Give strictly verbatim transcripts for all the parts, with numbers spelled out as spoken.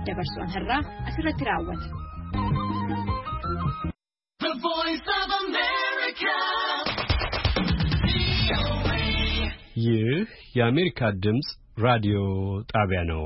dabarsuun har'a asirratti raawwata. The Voice of America. ይህ የአሜሪካ ድምጽ ራዲዮ ጣቢያ ነው።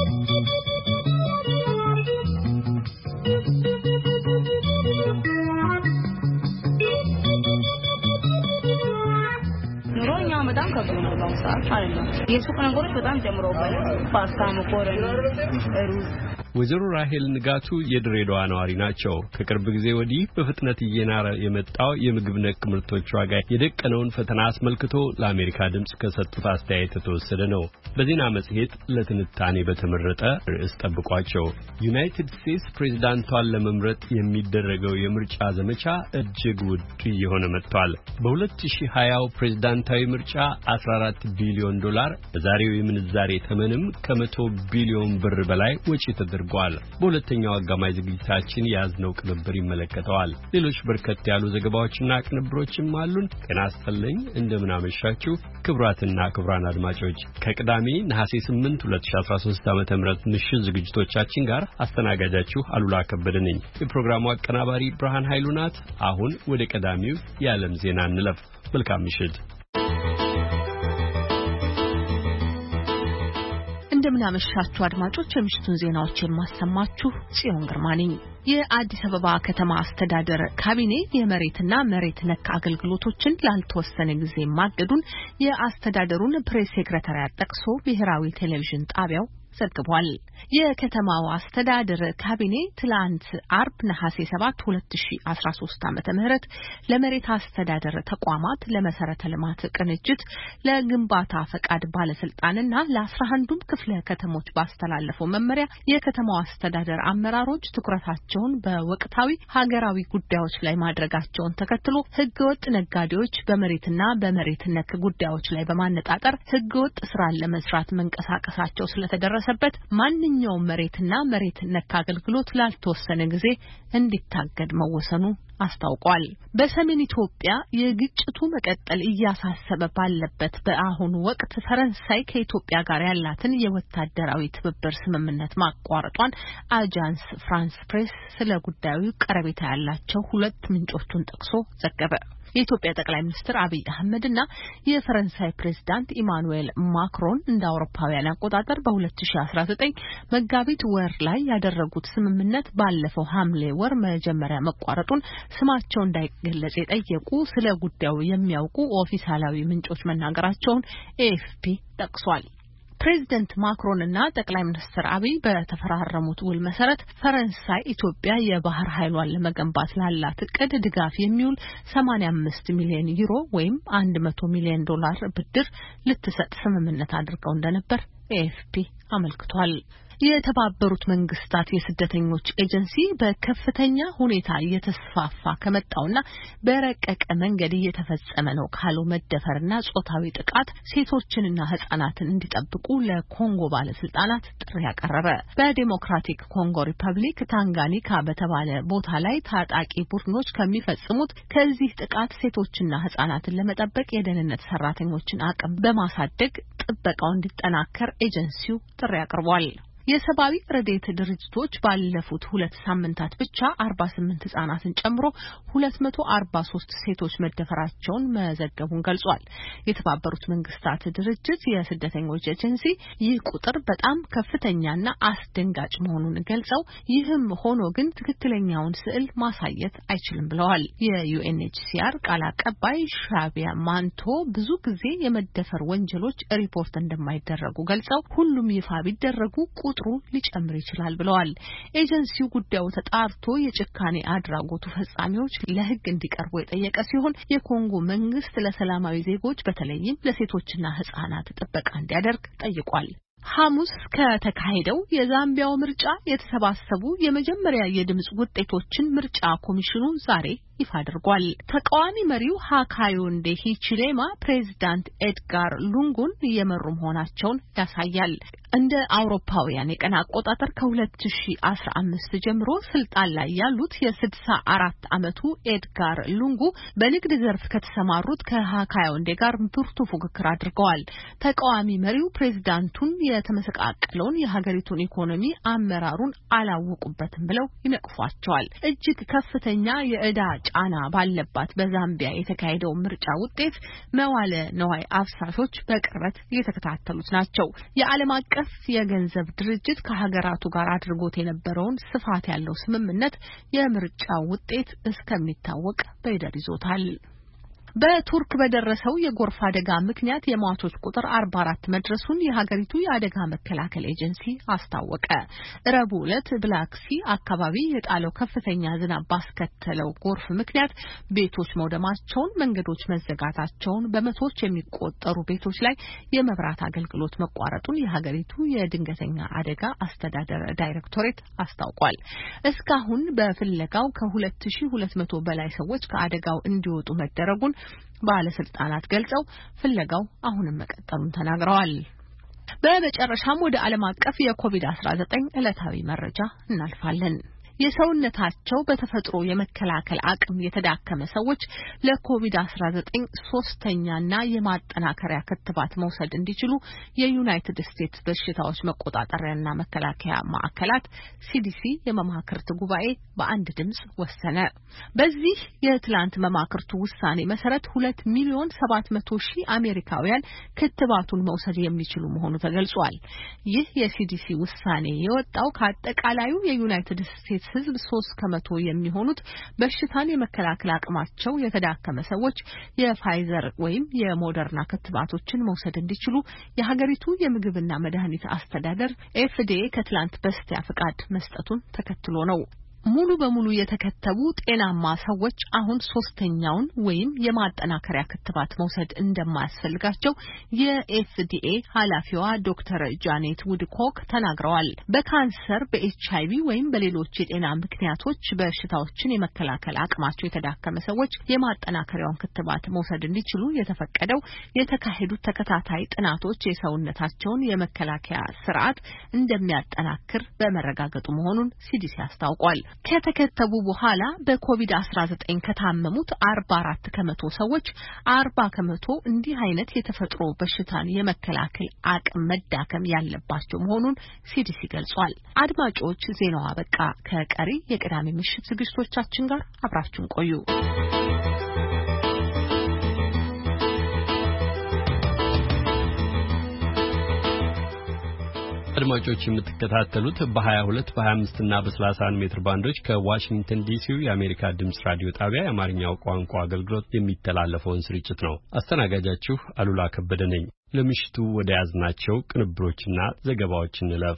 ኑሮኛ በጣም ከብዶ ነው ባው ሰዓት አይደለም። የሱቅ ነገሮች በጣም ጀምረውባል። ፓስታ፣ መኮረኒ፣ ሩዝ። ወይዘሮ ራሄል ንጋቱ የድሬዳዋ ነዋሪ ናቸው። ከቅርብ ጊዜ ወዲህ በፍጥነት እየናረ የመጣው የምግብ ነክ ምርቶች ዋጋ የደቀነውን ፈተና አስመልክቶ ለአሜሪካ ድምጽ ከሰጡት አስተያየት የተወሰደ ነው። በዜና መጽሔት ለትንታኔ በተመረጠ ርዕስ ጠብቋቸው። ዩናይትድ ስቴትስ ፕሬዝዳንቷን ለመምረጥ የሚደረገው የምርጫ ዘመቻ እጅግ ውድ እየሆነ መጥቷል። በ2020 ፕሬዝዳንታዊ ምርጫ አስራ አራት ቢሊዮን ዶላር በዛሬው የምንዛሬ ተመንም ከመቶ ቢሊዮን ብር በላይ ወጪ ተደርጓል። በሁለተኛው አጋማሽ ዝግጅታችን ያዝነው ቅንብር ይመለከተዋል። ሌሎች በርከት ያሉ ዘገባዎችና ቅንብሮችም አሉን። ጤና ይስጥልኝ፣ እንደምን አመሻችሁ ክቡራትና ክቡራን አድማጮች። ከቅዳሜ ነሐሴ ስምንት ሁለት ሺህ አስራ ሶስት ዓመተ ምህረት ምሽት ዝግጅቶቻችን ጋር አስተናጋጃችሁ አሉላ ከበደ ነኝ። የፕሮግራሙ አቀናባሪ ብርሃን ኃይሉ ናት። አሁን ወደ ቀዳሚው የዓለም ዜና እንለፍ። መልካም ምሽት። እንደምናመሻችሁ አድማጮች፣ የምሽቱን ዜናዎች የማሰማችሁ ጽዮን ግርማ ነኝ። የአዲስ አበባ ከተማ አስተዳደር ካቢኔ የመሬትና መሬት ነክ አገልግሎቶችን ላልተወሰነ ጊዜ ማገዱን የአስተዳደሩን ፕሬስ ሴክሬታሪያት ጠቅሶ ብሔራዊ ቴሌቪዥን ጣቢያው ዘግቧል። የከተማው አስተዳደር ካቢኔ ትላንት አርብ ነሐሴ ሰባት ሁለት ሺህ አስራ ሶስት ዓመተ ምህረት ለመሬት አስተዳደር ተቋማት፣ ለመሰረተ ልማት ቅንጅት፣ ለግንባታ ፈቃድ ባለስልጣንና ለአስራ አንዱም ክፍለ ከተሞች ባስተላለፈው መመሪያ የከተማው አስተዳደር አመራሮች ትኩረታቸውን በወቅታዊ ሀገራዊ ጉዳዮች ላይ ማድረጋቸውን ተከትሎ ህገወጥ ነጋዴዎች በመሬትና በመሬት ነክ ጉዳዮች ላይ በማነጣጠር ህገወጥ ስራን ለመስራት መንቀሳቀሳቸው ስለተደረሰበት ማንኛውም መሬትና መሬት ነክ አገልግሎት ላልተወሰነ ጊዜ እንዲታገድ መወሰኑ አስታውቋል። በሰሜን ኢትዮጵያ የግጭቱ መቀጠል እያሳሰበ ባለበት በአሁኑ ወቅት ፈረንሳይ ከኢትዮጵያ ጋር ያላትን የወታደራዊ ትብብር ስምምነት ማቋረጧን አጃንስ ፍራንስ ፕሬስ ስለ ጉዳዩ ቀረቤታ ያላቸው ሁለት ምንጮቹን ጠቅሶ ዘገበ። የኢትዮጵያ ጠቅላይ ሚኒስትር አብይ አህመድና የፈረንሳይ ፕሬዝዳንት ኢማኑኤል ማክሮን እንደ አውሮፓውያን አቆጣጠር በ2019 መጋቢት ወር ላይ ያደረጉት ስምምነት ባለፈው ሐምሌ ወር መጀመሪያ መቋረጡን ስማቸው እንዳይገለጽ የጠየቁ ስለ ጉዳዩ የሚያውቁ ኦፊሳላዊ ምንጮች መናገራቸውን ኤኤፍፒ ጠቅሷል። ፕሬዝዳንት ማክሮን እና ጠቅላይ ሚኒስትር አብይ በተፈራረሙት ውል መሰረት ፈረንሳይ ኢትዮጵያ የባህር ኃይሏን ለመገንባት ላላት እቅድ ድጋፍ የሚውል ሰማንያ አምስት ሚሊዮን ዩሮ ወይም መቶ ሚሊዮን ዶላር ብድር ልትሰጥ ስምምነት አድርገው እንደነበር ኤኤፍፒ አመልክቷል። የተባበሩት መንግስታት የስደተኞች ኤጀንሲ በከፍተኛ ሁኔታ እየተስፋፋ ከመጣውና በረቀቀ መንገድ እየተፈጸመ ነው ካለው መደፈርና ጾታዊ ጥቃት ሴቶችንና ህጻናትን እንዲጠብቁ ለኮንጎ ባለስልጣናት ጥሪ ያቀረበ። በዲሞክራቲክ ኮንጎ ሪፐብሊክ ታንጋኒካ በተባለ ቦታ ላይ ታጣቂ ቡድኖች ከሚፈጽሙት ከዚህ ጥቃት ሴቶችና ህጻናትን ለመጠበቅ የደህንነት ሰራተኞችን አቅም በማሳደግ ጥበቃው እንዲጠናከር ኤጀንሲው ጥሪ አቅርቧል። የሰብአዊ ረድኤት ድርጅቶች ባለፉት ሁለት ሳምንታት ብቻ አርባ ስምንት ህጻናትን ጨምሮ ሁለት መቶ አርባ ሶስት ሴቶች መደፈራቸውን መዘገቡን ገልጿል። የተባበሩት መንግስታት ድርጅት የስደተኞች ኤጀንሲ ይህ ቁጥር በጣም ከፍተኛና አስደንጋጭ መሆኑን ገልጸው ይህም ሆኖ ግን ትክክለኛውን ስዕል ማሳየት አይችልም ብለዋል። የዩኤንኤችሲአር ቃል አቀባይ ሻቢያ ማንቶ ብዙ ጊዜ የመደፈር ወንጀሎች ሪፖርት እንደማይደረጉ ገልጸው ሁሉም ይፋ ቢደረጉ ቁጥሩ ሊጨምር ይችላል ብለዋል። ኤጀንሲው ጉዳዩ ተጣርቶ የጭካኔ አድራጎቱ ፈጻሚዎች ለህግ እንዲቀርቡ የጠየቀ ሲሆን የኮንጎ መንግስት ለሰላማዊ ዜጎች በተለይም ለሴቶችና ህጻናት ጥበቃ እንዲያደርግ ጠይቋል። ሐሙስ ከተካሄደው የዛምቢያው ምርጫ የተሰባሰቡ የመጀመሪያ የድምጽ ውጤቶችን ምርጫ ኮሚሽኑ ዛሬ ይፋ አድርጓል። ተቃዋሚ መሪው ሃካዩንዴ ሂቺሌማ ፕሬዝዳንት ኤድጋር ሉንጉን እየመሩ መሆናቸውን ያሳያል። እንደ አውሮፓውያን የቀን አቆጣጠር ከ2015 ጀምሮ ስልጣን ላይ ያሉት የስድሳ አራት ዓመቱ ኤድጋር ሉንጉ በንግድ ዘርፍ ከተሰማሩት ከሃካዩንዴ ጋር ብርቱ ፉክክር አድርገዋል። ተቃዋሚ መሪው ፕሬዝዳንቱን የተመሰቃቀለውን የሀገሪቱን ኢኮኖሚ አመራሩን አላወቁበትም ብለው ይነቅፏቸዋል። እጅግ ከፍተኛ የዕዳ ጫና ባለባት በዛምቢያ የተካሄደው ምርጫ ውጤት መዋለ ነዋይ አፍሳሾች በቅርበት እየተከታተሉት ናቸው። የዓለም አቀፍ የገንዘብ ድርጅት ከሀገራቱ ጋር አድርጎት የነበረውን ስፋት ያለው ስምምነት የምርጫው ውጤት እስከሚታወቅ በይደር ይዞታል። በቱርክ በደረሰው የጎርፍ አደጋ ምክንያት የሟቾች ቁጥር አርባ አራት መድረሱን የሀገሪቱ የአደጋ መከላከል ኤጀንሲ አስታወቀ። ረቡዕ ዕለት ብላክሲ አካባቢ የጣለው ከፍተኛ ዝናብ ባስከተለው ጎርፍ ምክንያት ቤቶች መውደማቸውን፣ መንገዶች መዘጋታቸውን፣ በመቶዎች የሚቆጠሩ ቤቶች ላይ የመብራት አገልግሎት መቋረጡን የሀገሪቱ የድንገተኛ አደጋ አስተዳደር ዳይሬክቶሬት አስታውቋል። እስካሁን በፍለጋው ከሁለት ሺህ ሁለት መቶ በላይ ሰዎች ከአደጋው እንዲወጡ መደረጉን ባለስልጣናት ገልጸው ፍለጋው አሁንም መቀጠሉን ተናግረዋል። በመጨረሻም ወደ ዓለም አቀፍ የኮቪድ አስራ ዘጠኝ ዕለታዊ መረጃ እናልፋለን። የሰውነታቸው በተፈጥሮ የመከላከል አቅም የተዳከመ ሰዎች ለኮቪድ አስራ ዘጠኝ ሶስተኛና የማጠናከሪያ ክትባት መውሰድ እንዲችሉ የዩናይትድ ስቴትስ በሽታዎች መቆጣጠሪያና መከላከያ ማዕከላት ሲዲሲ የመማክርት ጉባኤ በአንድ ድምጽ ወሰነ። በዚህ የትላንት መማክርቱ ውሳኔ መሰረት ሁለት ሚሊዮን ሰባት መቶ ሺህ አሜሪካውያን ክትባቱን መውሰድ የሚችሉ መሆኑ ተገልጿል። ይህ የሲዲሲ ውሳኔ የወጣው ከአጠቃላዩ የዩናይትድ ስቴትስ ህዝብ ሶስት ከመቶ የሚሆኑት በሽታን የመከላከል አቅማቸው የተዳከመ ሰዎች የፋይዘር ወይም የሞደርና ክትባቶችን መውሰድ እንዲችሉ የሀገሪቱ የምግብና መድኃኒት አስተዳደር ኤፍዲኤ ከትላንት በስቲያ ፍቃድ መስጠቱን ተከትሎ ነው። ሙሉ በሙሉ የተከተቡ ጤናማ ሰዎች አሁን ሶስተኛውን ወይም የማጠናከሪያ ክትባት መውሰድ እንደማያስፈልጋቸው የኤፍዲኤ ኃላፊዋ ዶክተር ጃኔት ውድኮክ ተናግረዋል። በካንሰር፣ በኤችአይቪ ወይም በሌሎች የጤና ምክንያቶች በሽታዎችን የመከላከል አቅማቸው የተዳከመ ሰዎች የማጠናከሪያውን ክትባት መውሰድ እንዲችሉ የተፈቀደው የተካሄዱት ተከታታይ ጥናቶች የሰውነታቸውን የመከላከያ ስርዓት እንደሚያጠናክር በመረጋገጡ መሆኑን ሲዲሲ አስታውቋል። ከተከተቡ በኋላ በኮቪድ አስራ ዘጠኝ ከታመሙት አርባ አራት ከመቶ ሰዎች አርባ ከመቶ እንዲህ አይነት የተፈጥሮ በሽታን የመከላከል አቅም መዳከም ያለባቸው መሆኑን ሲዲሲ ገልጿል። አድማጮች፣ ዜናው አበቃ። ከቀሪ የቅዳሜ ምሽት ዝግጅቶቻችን ጋር አብራችሁን ቆዩ። አድማጮች የምትከታተሉት በ22 በ25 እና በ31 ሜትር ባንዶች ከዋሽንግተን ዲሲው የአሜሪካ ድምጽ ራዲዮ ጣቢያ የአማርኛው ቋንቋ አገልግሎት የሚተላለፈውን ስርጭት ነው። አስተናጋጃችሁ አሉላ ከበደ ነኝ። ለምሽቱ ወደ ያዝናቸው ቅንብሮችና ዘገባዎች እንለፍ።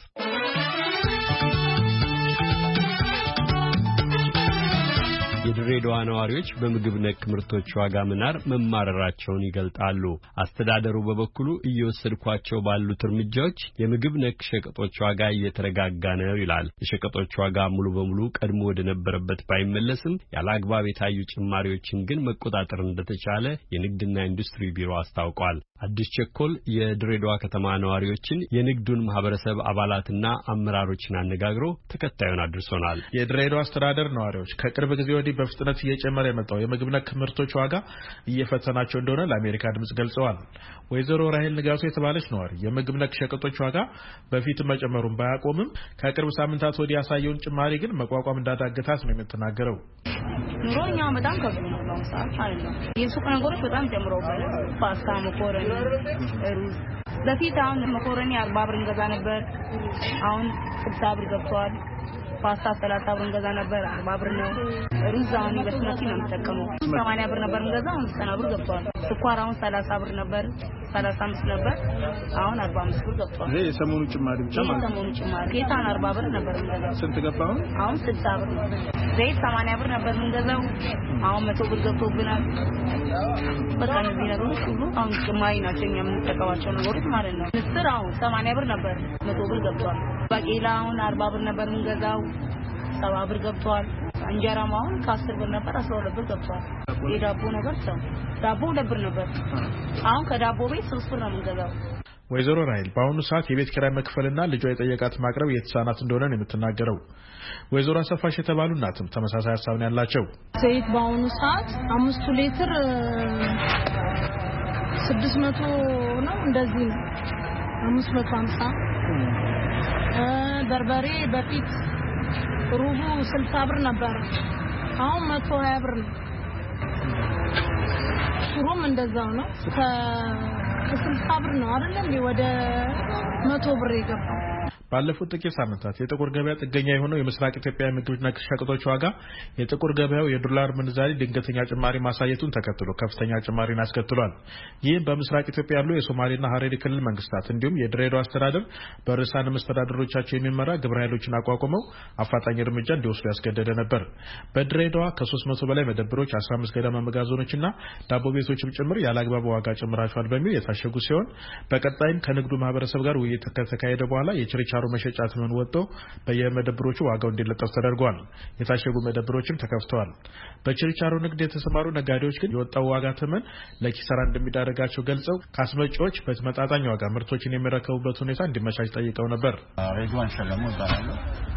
የድሬዳዋ ነዋሪዎች በምግብ ነክ ምርቶች ዋጋ መናር መማረራቸውን ይገልጣሉ። አስተዳደሩ በበኩሉ እየወሰድኳቸው ባሉት እርምጃዎች የምግብ ነክ ሸቀጦች ዋጋ እየተረጋጋ ነው ይላል። የሸቀጦች ዋጋ ሙሉ በሙሉ ቀድሞ ወደ ነበረበት ባይመለስም ያለአግባብ የታዩ ጭማሪዎችን ግን መቆጣጠር እንደተቻለ የንግድና ኢንዱስትሪ ቢሮ አስታውቋል። አዲስ ቸኮል የድሬዳዋ ከተማ ነዋሪዎችን የንግዱን ማህበረሰብ አባላትና አመራሮችን አነጋግሮ ተከታዩን አድርሶናል። የድሬዳዋ አስተዳደር ነዋሪዎች ከቅርብ ጊዜ ወዲህ በፍጥነት እየጨመረ የመጣው የምግብ ነክ ምርቶች ዋጋ እየፈተናቸው እንደሆነ ለአሜሪካ ድምጽ ገልጸዋል። ወይዘሮ ራሄል ንጋቱ የተባለች ነዋሪ የምግብ ነክ ሸቀጦች ዋጋ በፊት መጨመሩን ባያቆምም ከቅርብ ሳምንታት ወዲህ ያሳየውን ጭማሪ ግን መቋቋም እንዳዳገታት ነው የምትናገረው። ኑሮኛ በጣም ከብዶ ነው ነው ሰዓት ማለት ነው። የሱቅ ነገሮች በጣም ጨምረውብናል። ፓስታ፣ መኮረኒ፣ ሩዝ በፊት አሁን መኮረኒ አርባ ብር እንገዛ ነበር። አሁን ስልሳ ብር ገብቷል። ፓስታ ሰላሳ ብር እንገዛ ነበር፣ አርባ ብር ነው። ሩዝ አሁን በስመቲ ነው የምጠቀመው። ሰማንያ ብር ነበር እንገዛ፣ አሁን ዘጠና ብር ገብቷል። ስኳር አሁን ሰላሳ ብር ነበር፣ ሰላሳ አምስት ነበር፣ አሁን አርባ አምስት ብር ገብቷል። ይሄ የሰሞኑ ጭማሪ ብቻ ማለት ነው። የሰሞኑ ጭማሪ ጌታን አርባ ብር ነበር እንገዛ። ስንት ገባ አሁን? አሁን ስልሳ ብር። ዘይት ሰማንያ ብር ነበር እንገዛው፣ አሁን መቶ ብር ገብቶብናል። በቃ እነዚህ ነገሮች ሁሉ አሁን ጭማሪ ናቸው እኛ የምንጠቀማቸው ነገሮች ማለት ነው። ምስር አሁን ሰማንያ ብር ነበር፣ መቶ ብር ገብቷል። ባቄላ አሁን አርባ ብር ነበር እንገዛው፣ ሰባ ብር ገብቷል። እንጀራ ማውን ከአስር ብር ነበር አስራ ሁለት ብር ገብቷል። የዳቦ ነገር ሰው ዳቦ ሁለት ብር ነበር። አሁን ከዳቦ ቤት ሶስት ብር ነው የምንገዛው። ወይዘሮ ራይል በአሁኑ ሰዓት የቤት ኪራይ መክፈልና ልጇ የጠየቃት ማቅረብ የተሳናት እንደሆነ ነው የምትናገረው። ወይዘሮ አሰፋሽ የተባሉ እናትም ተመሳሳይ ሀሳብ ነው ያላቸው። ዘይት በአሁኑ ሰዓት አምስት ሊትር ስድስት መቶ ነው እንደዚህ ነው አምስት መቶ ሃምሳ በርበሬ በፊት ሩቡ ስልሳ ብር ነበር አሁን መቶ ሀያ ብር ነው። ሽሮም እንደዛው ነው ከስልሳ ብር ነው አይደል ወደ መቶ ብር ይገባል። ባለፉት ጥቂት ሳምንታት የጥቁር ገበያ ጥገኛ የሆነው የምስራቅ ኢትዮጵያ ምግብና ሸቀጦች ዋጋ የጥቁር ገበያው የዶላር ምንዛሪ ድንገተኛ ጭማሪ ማሳየቱን ተከትሎ ከፍተኛ ጭማሪን አስከትሏል። ይህም በምስራቅ ኢትዮጵያ ያሉ የሶማሌና ሀረሪ ክልል መንግስታት እንዲሁም የድሬዳዋ አስተዳደር በርዕሳነ መስተዳድሮቻቸው የሚመራ ግብረ ኃይሎችን አቋቁመው አፋጣኝ እርምጃ እንዲወስዱ ያስገደደ ነበር። በድሬዳዋ ከሶስት መቶ በላይ መደብሮች አስራ አምስት ገደማ መጋዘኖችና ዳቦ ቤቶችም ጭምር ያለአግባብ ዋጋ ጨምራቸዋል በሚል የታሸጉ ሲሆን በቀጣይም ከንግዱ ማህበረሰብ ጋር ውይይት ከተካሄደ በኋላ የችርቻ ቻሩ መሸጫ ተመን ወጥቶ በየመደብሮቹ ዋጋው እንዲለጠፍ ተደርጓል። የታሸጉ መደብሮችም ተከፍተዋል። በችርቻሩ ንግድ የተሰማሩ ነጋዴዎች ግን የወጣው ዋጋ ተመን ለኪሳራ እንደሚዳረጋቸው ገልጸው ካስመጪዎች በተመጣጣኝ ዋጋ ምርቶችን የሚረከቡበት ሁኔታ እንዲመቻች ጠይቀው ነበር። ሬድዋን ሸለሙ ይባላል።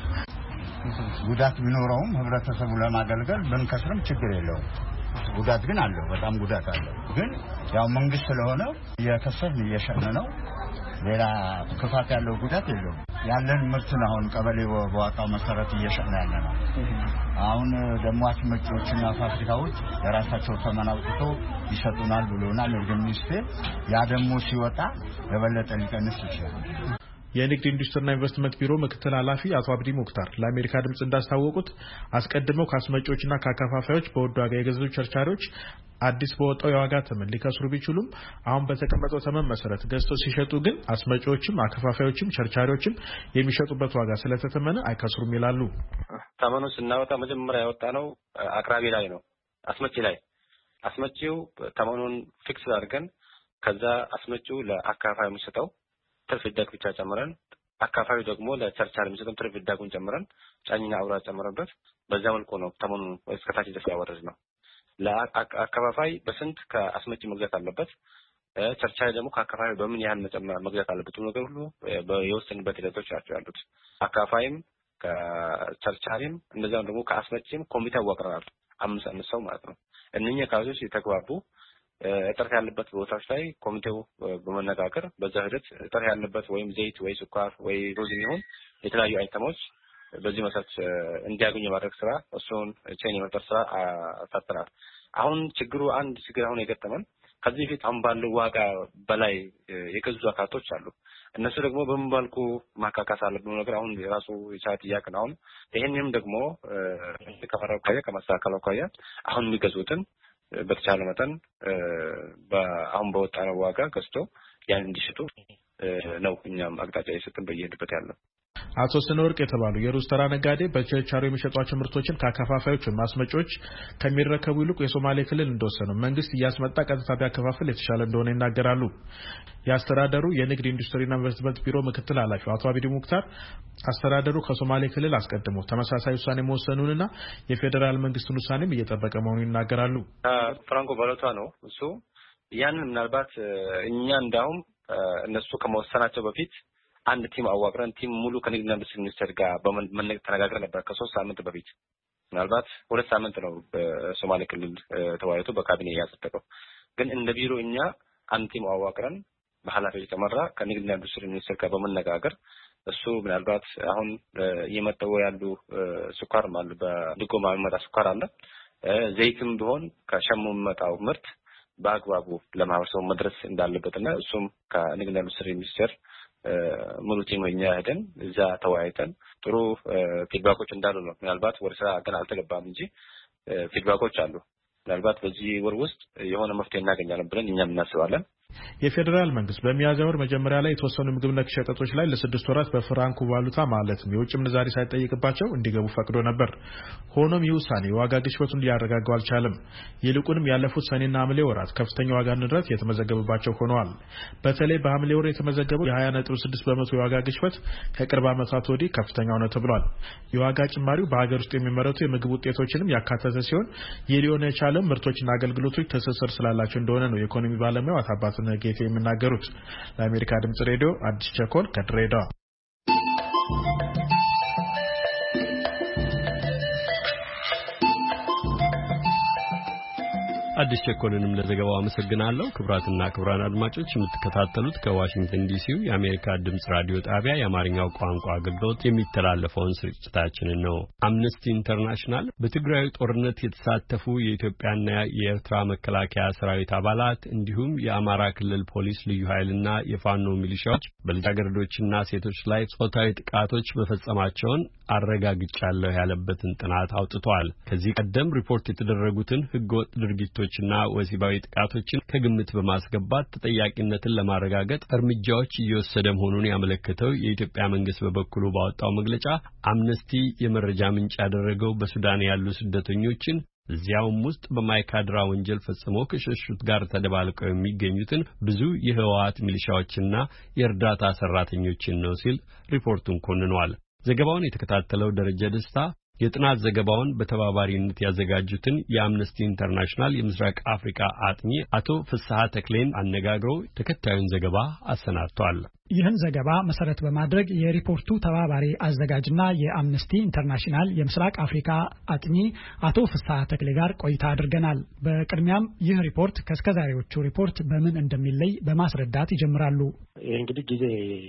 ጉዳት ቢኖረውም ህብረተሰቡ ለማገልገል ብንከስርም ችግር የለውም። ጉዳት ግን አለው፣ በጣም ጉዳት አለው። ግን ያው መንግስት ስለሆነ የከሰርን እየሸነ ነው። ሌላ ክፋት ያለው ጉዳት የለውም። ያለን ምርት ነው አሁን ቀበሌ በዋጣው መሰረት እየሸነ ያለ ነው። አሁን ደግሞ አስመጪዎችና ፋብሪካዎች የራሳቸው ተመን አውጥተው ይሰጡናል ብሎናል ንግድ ሚኒስቴር። ያ ደግሞ ሲወጣ የበለጠ ሊቀንስ ይችላል። የንግድ ኢንዱስትሪና ኢንቨስትመንት ቢሮ ምክትል ኃላፊ አቶ አብዲ ሙክታር ለአሜሪካ ድምጽ እንዳስታወቁት አስቀድመው ካስመጪዎችና ካከፋፋዮች በውድ ዋጋ የገዙ ቸርቻሪዎች አዲስ በወጣው የዋጋ ተመን ሊከስሩ ቢችሉም አሁን በተቀመጠው ተመን መሰረት ገዝተው ሲሸጡ ግን አስመጪዎችም አከፋፋዮችም ቸርቻሪዎችም የሚሸጡበት ዋጋ ስለተተመነ አይከስሩም ይላሉ። ተመኑ ስናወጣ መጀመሪያ ያወጣ ነው አቅራቢ ላይ ነው አስመጪ ላይ አስመጪው ተመኑን ፊክስ አድርገን ከዛ አስመጪው ለአከፋፋዩ የሚሰጠው ትርፍ ዳግ ብቻ ጨምረን አካፋዩ ደግሞ ለቸርቻሪ የሚሰጠው ትርፍ ዳጉን ጨምረን ጫኝና አውራ ጨምረንበት በዛ መልኩ ነው ተመኑን እስከታች ድረስ ያወረድ ነው። ለአከፋፋይ በስንት ከአስመጪ መግዛት አለበት ቸርቻሪ ደግሞ ከአከፋፋዩ በምን ያህል መግዛት አለበት ነገር ሁሉ የወሰንበት ሂደቶች ናቸው ያሉት። አከፋፋይም ከቸርቻሪም እንደዛም ደግሞ ከአስመጪም ኮሚቴ አዋቅረናል አምስት አምስት ሰው ማለት ነው። እነኛ ካዞች የተግባቡ እጥረት ያለበት ቦታዎች ላይ ኮሚቴው በመነጋገር በዛ ሂደት እጥረት ያለበት ወይም ዘይት ወይ ስኳር ወይ ሩዝ ይሁን የተለያዩ አይተሞች በዚህ መሰረት እንዲያገኙ ማድረግ ስራ እሱን ቼን የመፍጠር ስራ ፈጥረናል። አሁን ችግሩ አንድ ችግር አሁን የገጠመን ከዚህ ፊት አሁን ባለው ዋጋ በላይ የገዙ አካቶች አሉ። እነሱ ደግሞ በመባልኩ ማካካስ አለብን ነገር አሁን የራሱ የቻት ያቀን አሁን ይሄንንም ደግሞ ከፈራው ካያ ከማስተካከለው ካያ አሁን የሚገዙትን በተቻለ መጠን በአሁን በወጣው ዋጋ ገዝቶ ያን እንዲሽጡ ነው እኛም አቅጣጫ እየሰጠን በየሄድበት ያለው። አቶ ስነወርቅ የተባሉ የሩዝ ተራ ነጋዴ በቸርቻሪ የሚሸጧቸው ምርቶችን ከአከፋፋዮች ወይም አስመጪዎች ከሚረከቡ ይልቅ የሶማሌ ክልል እንደወሰነው መንግስት እያስመጣ ቀጥታ ቢያከፋፍል የተሻለ እንደሆነ ይናገራሉ። የአስተዳደሩ የንግድ ኢንዱስትሪና ኢንቨስትመንት ቢሮ ምክትል ኃላፊ አቶ አብዲ ሙክታር አስተዳደሩ ከሶማሌ ክልል አስቀድሞ ተመሳሳይ ውሳኔ መወሰኑንና የፌደራል መንግስቱን ውሳኔም እየጠበቀ መሆኑን ይናገራሉ። ፍራንኮ ባሎታ ነው እሱ ያንን ምናልባት እኛ እንዳውም እነሱ ከመወሰናቸው በፊት አንድ ቲም አዋቅረን ቲም ሙሉ ከንግድና ኢንዱስትሪ ሚኒስቴር ጋር በመነጋገር ተነጋግረን ነበር ከሶስት ሳምንት በፊት ምናልባት ሁለት ሳምንት ነው በሶማሌ ክልል ተወያይቶ በካቢኔ ያጸደቀው። ግን እንደ ቢሮ እኛ አንድ ቲም አዋቅረን በኃላፊዎች ተመራ ከንግድና ኢንዱስትሪ ሚኒስቴር ጋር በመነጋገር እሱ ምናልባት አሁን እየመጣው ያሉ ስኳር ማለት በድጎማ የሚመጣ ስኳር አለ ዘይትም ቢሆን ከሸሙ የሚመጣው ምርት በአግባቡ ለማህበረሰቡ መድረስ እንዳለበትና እሱም ከንግድና ኢንዱስትሪ ሚኒስቴር ሙሉ ቲም እኛ ሄደን እዛ ተወያይተን ጥሩ ፊድባኮች እንዳሉ ነው። ምናልባት ወደ ስራ ገና አልተገባም እንጂ ፊድባኮች አሉ። ምናልባት በዚህ ወር ውስጥ የሆነ መፍትሄ እናገኛለን ብለን እኛም እናስባለን። የፌደራል መንግስት በሚያዝያ ወር መጀመሪያ ላይ የተወሰኑ ምግብ ነክ ሸቀጦች ላይ ለስድስት ወራት በፍራንኩ ቫሉታ ማለትም የውጭ ምንዛሪ ሳይጠይቅባቸው እንዲገቡ ፈቅዶ ነበር። ሆኖም ይህ ውሳኔ የዋጋ ግሽበቱን ሊያረጋጋው አልቻለም። ይልቁንም ያለፉት ሰኔና ሐምሌ ወራት ከፍተኛ ዋጋ ንረት የተመዘገበባቸው ሆነዋል። በተለይ በሐምሌ ወር የተመዘገበው የ ሃያ ነጥብ ስድስት በመቶ የዋጋ ግሽበት ከቅርብ ዓመታት ወዲህ ከፍተኛው ነው ተብሏል። የዋጋ ጭማሪው በሀገር ውስጥ የሚመረቱ የምግብ ውጤቶችንም ያካተተ ሲሆን የሊዮን የቻለው ምርቶችና አገልግሎቶች ትስስር ስላላቸው እንደሆነ ነው የኢኮኖሚ ባለሙያው አታባተ ጌቴ የሚናገሩት። ለአሜሪካ ድምጽ ሬዲዮ አዲስ ቸኮል ከድሬዳዋ። አዲስ ቸኮልንም ለዘገባው አመሰግናለሁ። ክብራትና ክብራን አድማጮች የምትከታተሉት ከዋሽንግተን ዲሲው የአሜሪካ ድምጽ ራዲዮ ጣቢያ የአማርኛው ቋንቋ አገልግሎት የሚተላለፈውን ስርጭታችንን ነው። አምነስቲ ኢንተርናሽናል በትግራይ ጦርነት የተሳተፉ የኢትዮጵያና የኤርትራ መከላከያ ሰራዊት አባላት እንዲሁም የአማራ ክልል ፖሊስ ልዩ ኃይልና የፋኖ ሚሊሻዎች በልጃገረዶችና ሴቶች ላይ ጾታዊ ጥቃቶች መፈጸማቸውን አረጋግጫለሁ ያለበትን ጥናት አውጥቷል። ከዚህ ቀደም ሪፖርት የተደረጉትን ህገወጥ ድርጊቶችና ወሲባዊ ጥቃቶችን ከግምት በማስገባት ተጠያቂነትን ለማረጋገጥ እርምጃዎች እየወሰደ መሆኑን ያመለከተው የኢትዮጵያ መንግስት በበኩሉ ባወጣው መግለጫ አምነስቲ የመረጃ ምንጭ ያደረገው በሱዳን ያሉ ስደተኞችን እዚያውም ውስጥ በማይካድራ ወንጀል ፈጽመው ከሸሹት ጋር ተደባልቀው የሚገኙትን ብዙ የህወሓት ሚሊሻዎችና የእርዳታ ሰራተኞችን ነው ሲል ሪፖርቱን ኮንኗል። ዘገባውን የተከታተለው ደረጀ ደስታ የጥናት ዘገባውን በተባባሪነት ያዘጋጁትን የአምነስቲ ኢንተርናሽናል የምስራቅ አፍሪካ አጥኚ አቶ ፍስሐ ተክሌን አነጋግሮ ተከታዩን ዘገባ አሰናድቷል። ይህን ዘገባ መሰረት በማድረግ የሪፖርቱ ተባባሪ አዘጋጅና የአምነስቲ ኢንተርናሽናል የምስራቅ አፍሪካ አጥኚ አቶ ፍስሐ ተክሌ ጋር ቆይታ አድርገናል። በቅድሚያም ይህ ሪፖርት ከስከዛሬዎቹ ሪፖርት በምን እንደሚለይ በማስረዳት ይጀምራሉ። ይህ እንግዲህ ጊዜ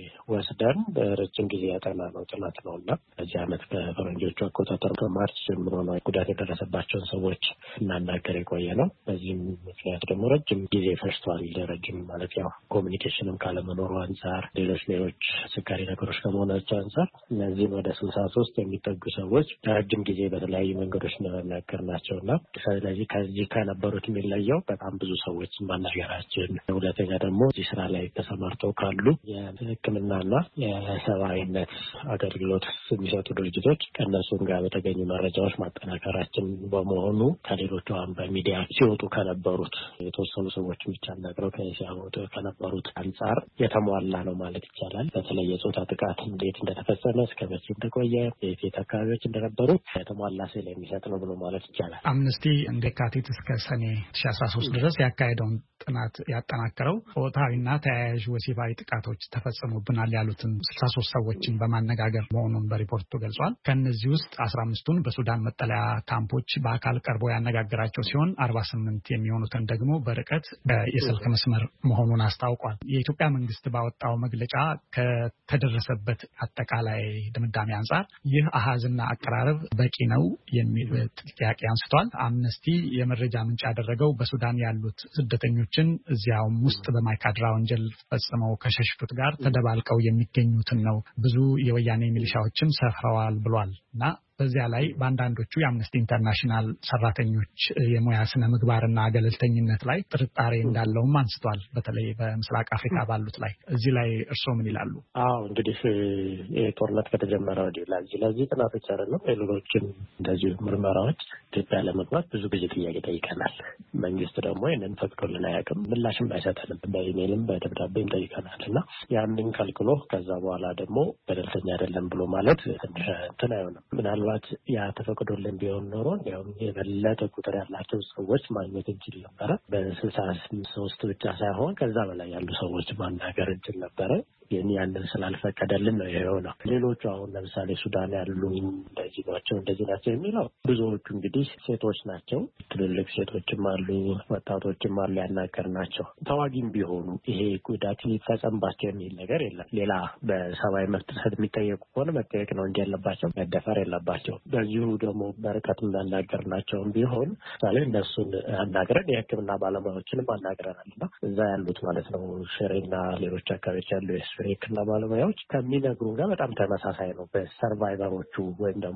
ወስደን በረጅም ጊዜ ያጠና ነው ጥናት ነውና በዚህ ዓመት ከፈረንጆቹ አቆጣጠር ከማርች ጀምሮ ነው ጉዳት የደረሰባቸውን ሰዎች እናናገር የቆየ ነው። በዚህም ምክንያት ደግሞ ረጅም ጊዜ ፈጅቷል። ረጅም ማለት ያው ኮሚኒኬሽንም ካለመኖሩ አንጻር ሌሎች ሌሎች አስቸጋሪ ነገሮች ከመሆናቸው አንጻር እነዚህን ወደ ስልሳ ሶስት የሚጠጉ ሰዎች ረጅም ጊዜ በተለያዩ መንገዶች እንደመናገር ናቸውና ስለዚህ ከዚህ ከነበሩት የሚለየው በጣም ብዙ ሰዎች ማናገራችን፣ ሁለተኛ ደግሞ እዚህ ስራ ላይ ተሰማርተው ካሉ የሕክምናና የሰብአዊነት አገልግሎት የሚሰጡ ድርጅቶች ከእነሱም ጋር በተገኙ መረጃዎች ማጠናከራችን በመሆኑ ከሌሎቹ አሁን በሚዲያ ሲወጡ ከነበሩት የተወሰኑ ሰዎች ብቻ ናገረው ከሲያወጡ ከነበሩት አንጻር የተሟላ ነው ማለት ይቻላል። በተለይ የጾታ ጥቃት እንዴት እንደተፈጸመ እስከ መቼ እንደቆየ የት አካባቢዎች እንደነበሩ የተሟላ ስዕል የሚሰጥ ነው ብሎ ማለት ይቻላል። አምነስቲ እንደ ካቲት እስከ ሰኔ ሁለት ሺህ አስራ ሶስት ድረስ ያካሄደውን ጥናት ያጠናከረው ጾታዊና ተያያዥ ወሲባዊ ጥቃቶች ተፈጸሙብናል ያሉትን ስልሳ ሶስት ሰዎችን በማነጋገር መሆኑን በሪፖርቱ ገልጿል። ከነዚህ ውስጥ አስራ አምስቱን በሱዳን መጠለያ ካምፖች በአካል ቀርቦ ያነጋገራቸው ሲሆን አርባ ስምንት የሚሆኑትን ደግሞ በርቀት የስልክ መስመር መሆኑን አስታውቋል። የኢትዮጵያ መንግስት ባወጣው መግለጫ ከተደረሰበት አጠቃላይ ድምዳሜ አንጻር ይህ አሃዝና አቀራረብ በቂ ነው የሚል ጥያቄ አንስቷል። አምነስቲ የመረጃ ምንጭ ያደረገው በሱዳን ያሉት ስደተኞችን እዚያውም ውስጥ በማይካድራ ወንጀል ፈጽመው ከሸሽቱት ጋር ተደባልቀው የሚገኙትን ነው። ብዙ የወያኔ ሚሊሻዎችን ሰፍረዋል ብሏል እና በዚያ ላይ በአንዳንዶቹ የአምነስቲ ኢንተርናሽናል ሰራተኞች የሙያ ስነ ምግባርና ገለልተኝነት ላይ ጥርጣሬ እንዳለውም አንስቷል። በተለይ በምስራቅ አፍሪካ ባሉት ላይ እዚህ ላይ እርስዎ ምን ይላሉ? አዎ እንግዲህ የጦርነት ከተጀመረ ወዲህ ለዚህ ለዚህ ጥናቶች አይደለም ሌሎችም እንደዚሁ ምርመራዎች ኢትዮጵያ ለመግባት ብዙ ጊዜ ጥያቄ ጠይቀናል። መንግስት ደግሞ ይህንን ፈቅዶልን አያውቅም፣ ምላሽም አይሰጠንም። በኢሜይልም በደብዳቤም ጠይቀናል እና ያንን ከልክሎ ከዛ በኋላ ደግሞ ገለልተኛ አይደለም ብሎ ማለት ትንሽ እንትን አይሆንም። ምናልባት ያ ተፈቅዶልን ቢሆን ኖሮ ያው የበለጠ ቁጥር ያላቸው ሰዎች ማግኘት እንችል ነበረ። በስልሳ ሶስት ብቻ ሳይሆን ከዛ በላይ ያሉ ሰዎች ማናገር እንችል ነበረ። ግን ያንን ስላልፈቀደልን ነው የሆነው። ሌሎቹ አሁን ለምሳሌ ሱዳን ያሉ እንደዚህ ናቸው እንደዚህ ናቸው የሚለው ብዙዎቹ እንግዲህ ሴቶች ናቸው። ትልልቅ ሴቶችም አሉ፣ ወጣቶችም አሉ ያናገር ናቸው። ተዋጊም ቢሆኑ ይሄ ጉዳት ሊፈጸምባቸው የሚል ነገር የለም። ሌላ በሰብአዊ መብት ጥሰት የሚጠየቁ ከሆነ መጠየቅ ነው እንጂ የለባቸው መደፈር የለባቸው። በዚሁ ደግሞ በርቀት እናናገር ናቸውም ቢሆን ምሳሌ እነሱን አናግረን የሕክምና ባለሙያዎችንም አናግረናል እና እዛ ያሉት ማለት ነው ሽሬና ሌሎች አካባቢዎች ያሉ የሕክምና ባለሙያዎች ከሚነግሩን ጋር በጣም ተመሳሳይ ነው። በሰርቫይቨሮቹ ወይም ደግሞ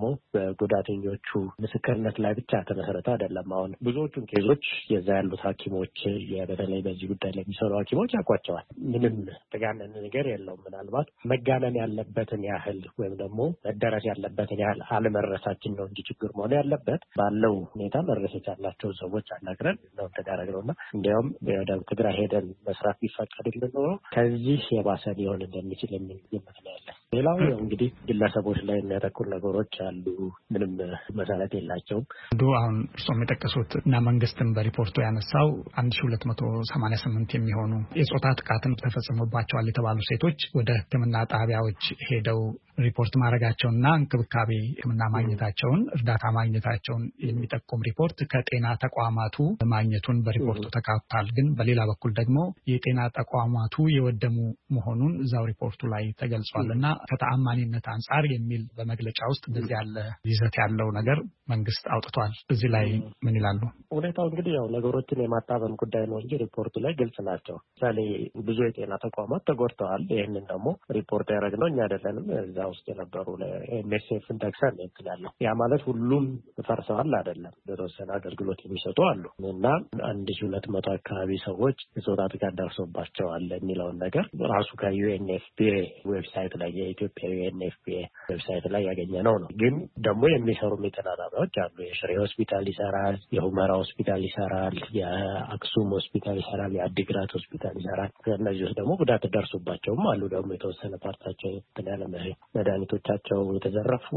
በጉዳተኞቹ ምስክርነት ላይ ብቻ ተመሰረተ አይደለም። አሁን ብዙዎቹን ኬዞች የዛ ያሉት ሐኪሞች በተለይ በዚህ ጉዳይ ላይ የሚሰሩ ሐኪሞች ያውቋቸዋል። ምንም ተጋነን ነገር የለውም። ምናልባት መጋነን ያለበትን ያህል ወይም ደግሞ መደረስ ያለበትን ያህል አለመረሳችን ነው እንጂ ችግር መሆን ያለበት ባለው ሁኔታ መረስ ያላቸው ሰዎች አናግረን ነው ተዳረግነውና እንዲያውም ወደ ትግራይ ሄደን መስራት ቢፈቀድልን ኖሮ ከዚህ የባሰ ሊሆን እንደሚችል የሚል ግምት ነው ያለ። ሌላው እንግዲህ ግለሰቦች ላይ የሚያተኩር ነገሮች አሉ፣ ምንም መሰረት የላቸውም። ዱ አሁን እርሶም የጠቀሱት እና መንግስትም በሪፖርቱ ያነሳው አንድ ሺህ ሁለት መቶ ሰማንያ ስምንት የሚሆኑ የጾታ ጥቃትን ተፈጽሞባቸዋል የተባሉ ሴቶች ወደ ሕክምና ጣቢያዎች ሄደው ሪፖርት ማድረጋቸውና እንክብካቤ ሕክምና ማግኘታቸውን እርዳታ ማግኘታቸውን የሚጠቁም ሪፖርት ከጤና ተቋማቱ ማግኘቱን በሪፖርቱ ተካቷል። ግን በሌላ በኩል ደግሞ የጤና ተቋማቱ የወደሙ መሆኑን እዛው ሪፖርቱ ላይ ተገልጿልና ከተአማኒነት አንጻር የሚል በመግለጫ ውስጥ እንደዚህ ያለ ይዘት ያለው ነገር መንግስት አውጥቷል። እዚህ ላይ ምን ይላሉ? ሁኔታው እንግዲህ ያው ነገሮችን የማጣበም ጉዳይ ነው እንጂ ሪፖርቱ ላይ ግልጽ ናቸው። ምሳሌ ብዙ የጤና ተቋማት ተጎድተዋል። ይህንን ደግሞ ሪፖርት ያደረግነው እኛ አይደለንም። እዛ ውስጥ የነበሩ ለኤምኤስኤፍን ጠቅሰን እንትላለሁ። ያ ማለት ሁሉም ፈርሰዋል አይደለም። በተወሰነ አገልግሎት የሚሰጡ አሉ እና አንድ ሺህ ሁለት መቶ አካባቢ ሰዎች የጾታ ጥቃት ደርሶባቸዋል የሚለውን ነገር ራሱ ከዩኤንኤፍፒኤ ዌብሳይት ላይ የኢትዮጵያ ዩኤንኤፍፒኤ ዌብሳይት ላይ ያገኘነው ነው። ግን ደግሞ የሚሰሩ የጤና ጣቢያዎች አሉ። የሽሬ ሆስፒታል ይሰራል፣ የሁመራ ሆስፒታል ይሰራል፣ የአክሱም ሆስፒታል ይሰራል፣ የአዲግራት ሆስፒታል ይሰራል። ከእነዚህ ውስጥ ደግሞ ጉዳት ደርሶባቸውም አሉ። ደግሞ የተወሰነ ፓርታቸው ያለ መድኃኒቶቻቸው የተዘረፉ፣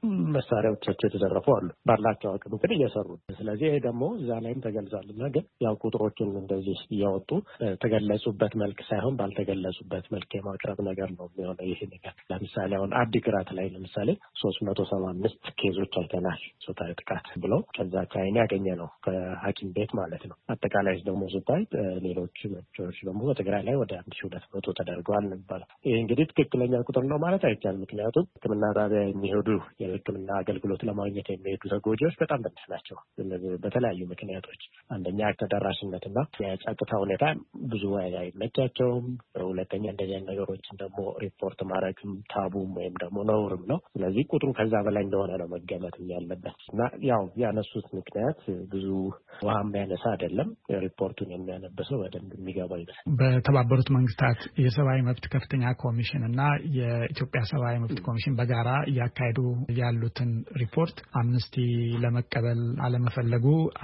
መሳሪያዎቻቸው የተዘረፉ አሉ። ባላቸው አቅም ግን እየሰሩ። ስለዚህ ይሄ ደግሞ እዛ ላይም ተገልጿልና ግን ያው ቁጥሮችን እንደዚህ እያወጡ ተገለጹበት መልክ ሳይሆን ባልተገለጹበት መልክ የማቅረብ ነገር ነው የሚሆነው። ይሄ ነገር ለምሳሌ አሁን አዲግራት ላይ ለምሳሌ ሶስት መቶ ሰባ አምስት ኬዞች አይተናል ጾታዊ ጥቃት ብለው ከዛ ከአይኔ ያገኘ ነው ከሐኪም ቤት ማለት ነው። አጠቃላይ ደግሞ ስታይ ሌሎች መቾች ደግሞ በትግራይ ላይ ወደ አንድ ሺህ ሁለት መቶ ተደርገዋል ነበር። ይሄ እንግዲህ ትክክለኛ ቁጥር ነው ማለት አይቻልም። ምክንያቱም ሕክምና ጣቢያ የሚሄዱ የሕክምና አገልግሎት ለማግኘት የሚሄዱ ተጎጂዎች በጣም ትንሽ ናቸው በተለያዩ ምክንያቶች። አንደኛ ተደራሽነትና የጸጥታ ሁኔታ ብዙ አይመቻቸውም። ሁለተኛ እንደዚህ ነገሮችን ደግሞ ሪፖርት ማድረግም ታቡም ወይም ደግሞ ነውርም ነው። ስለዚህ ቁጥሩ ከዛ በላይ እንደሆነ ነው መገመት ያለበት እና ያው ያነሱት ምክንያት ብዙ ውሃ የሚያነሳ አይደለም። ሪፖርቱን የሚያነበሰው በደንብ የሚገባው ይመስላል። በተባበሩት መንግስታት የሰብአዊ መብት ከፍተኛ ኮሚሽን እና የኢትዮጵያ ሰብአዊ መብት ኮሚሽን በጋራ እያካሄዱ ያሉትን ሪፖርት አምነስቲ ለመቀበል አለመፈለጉ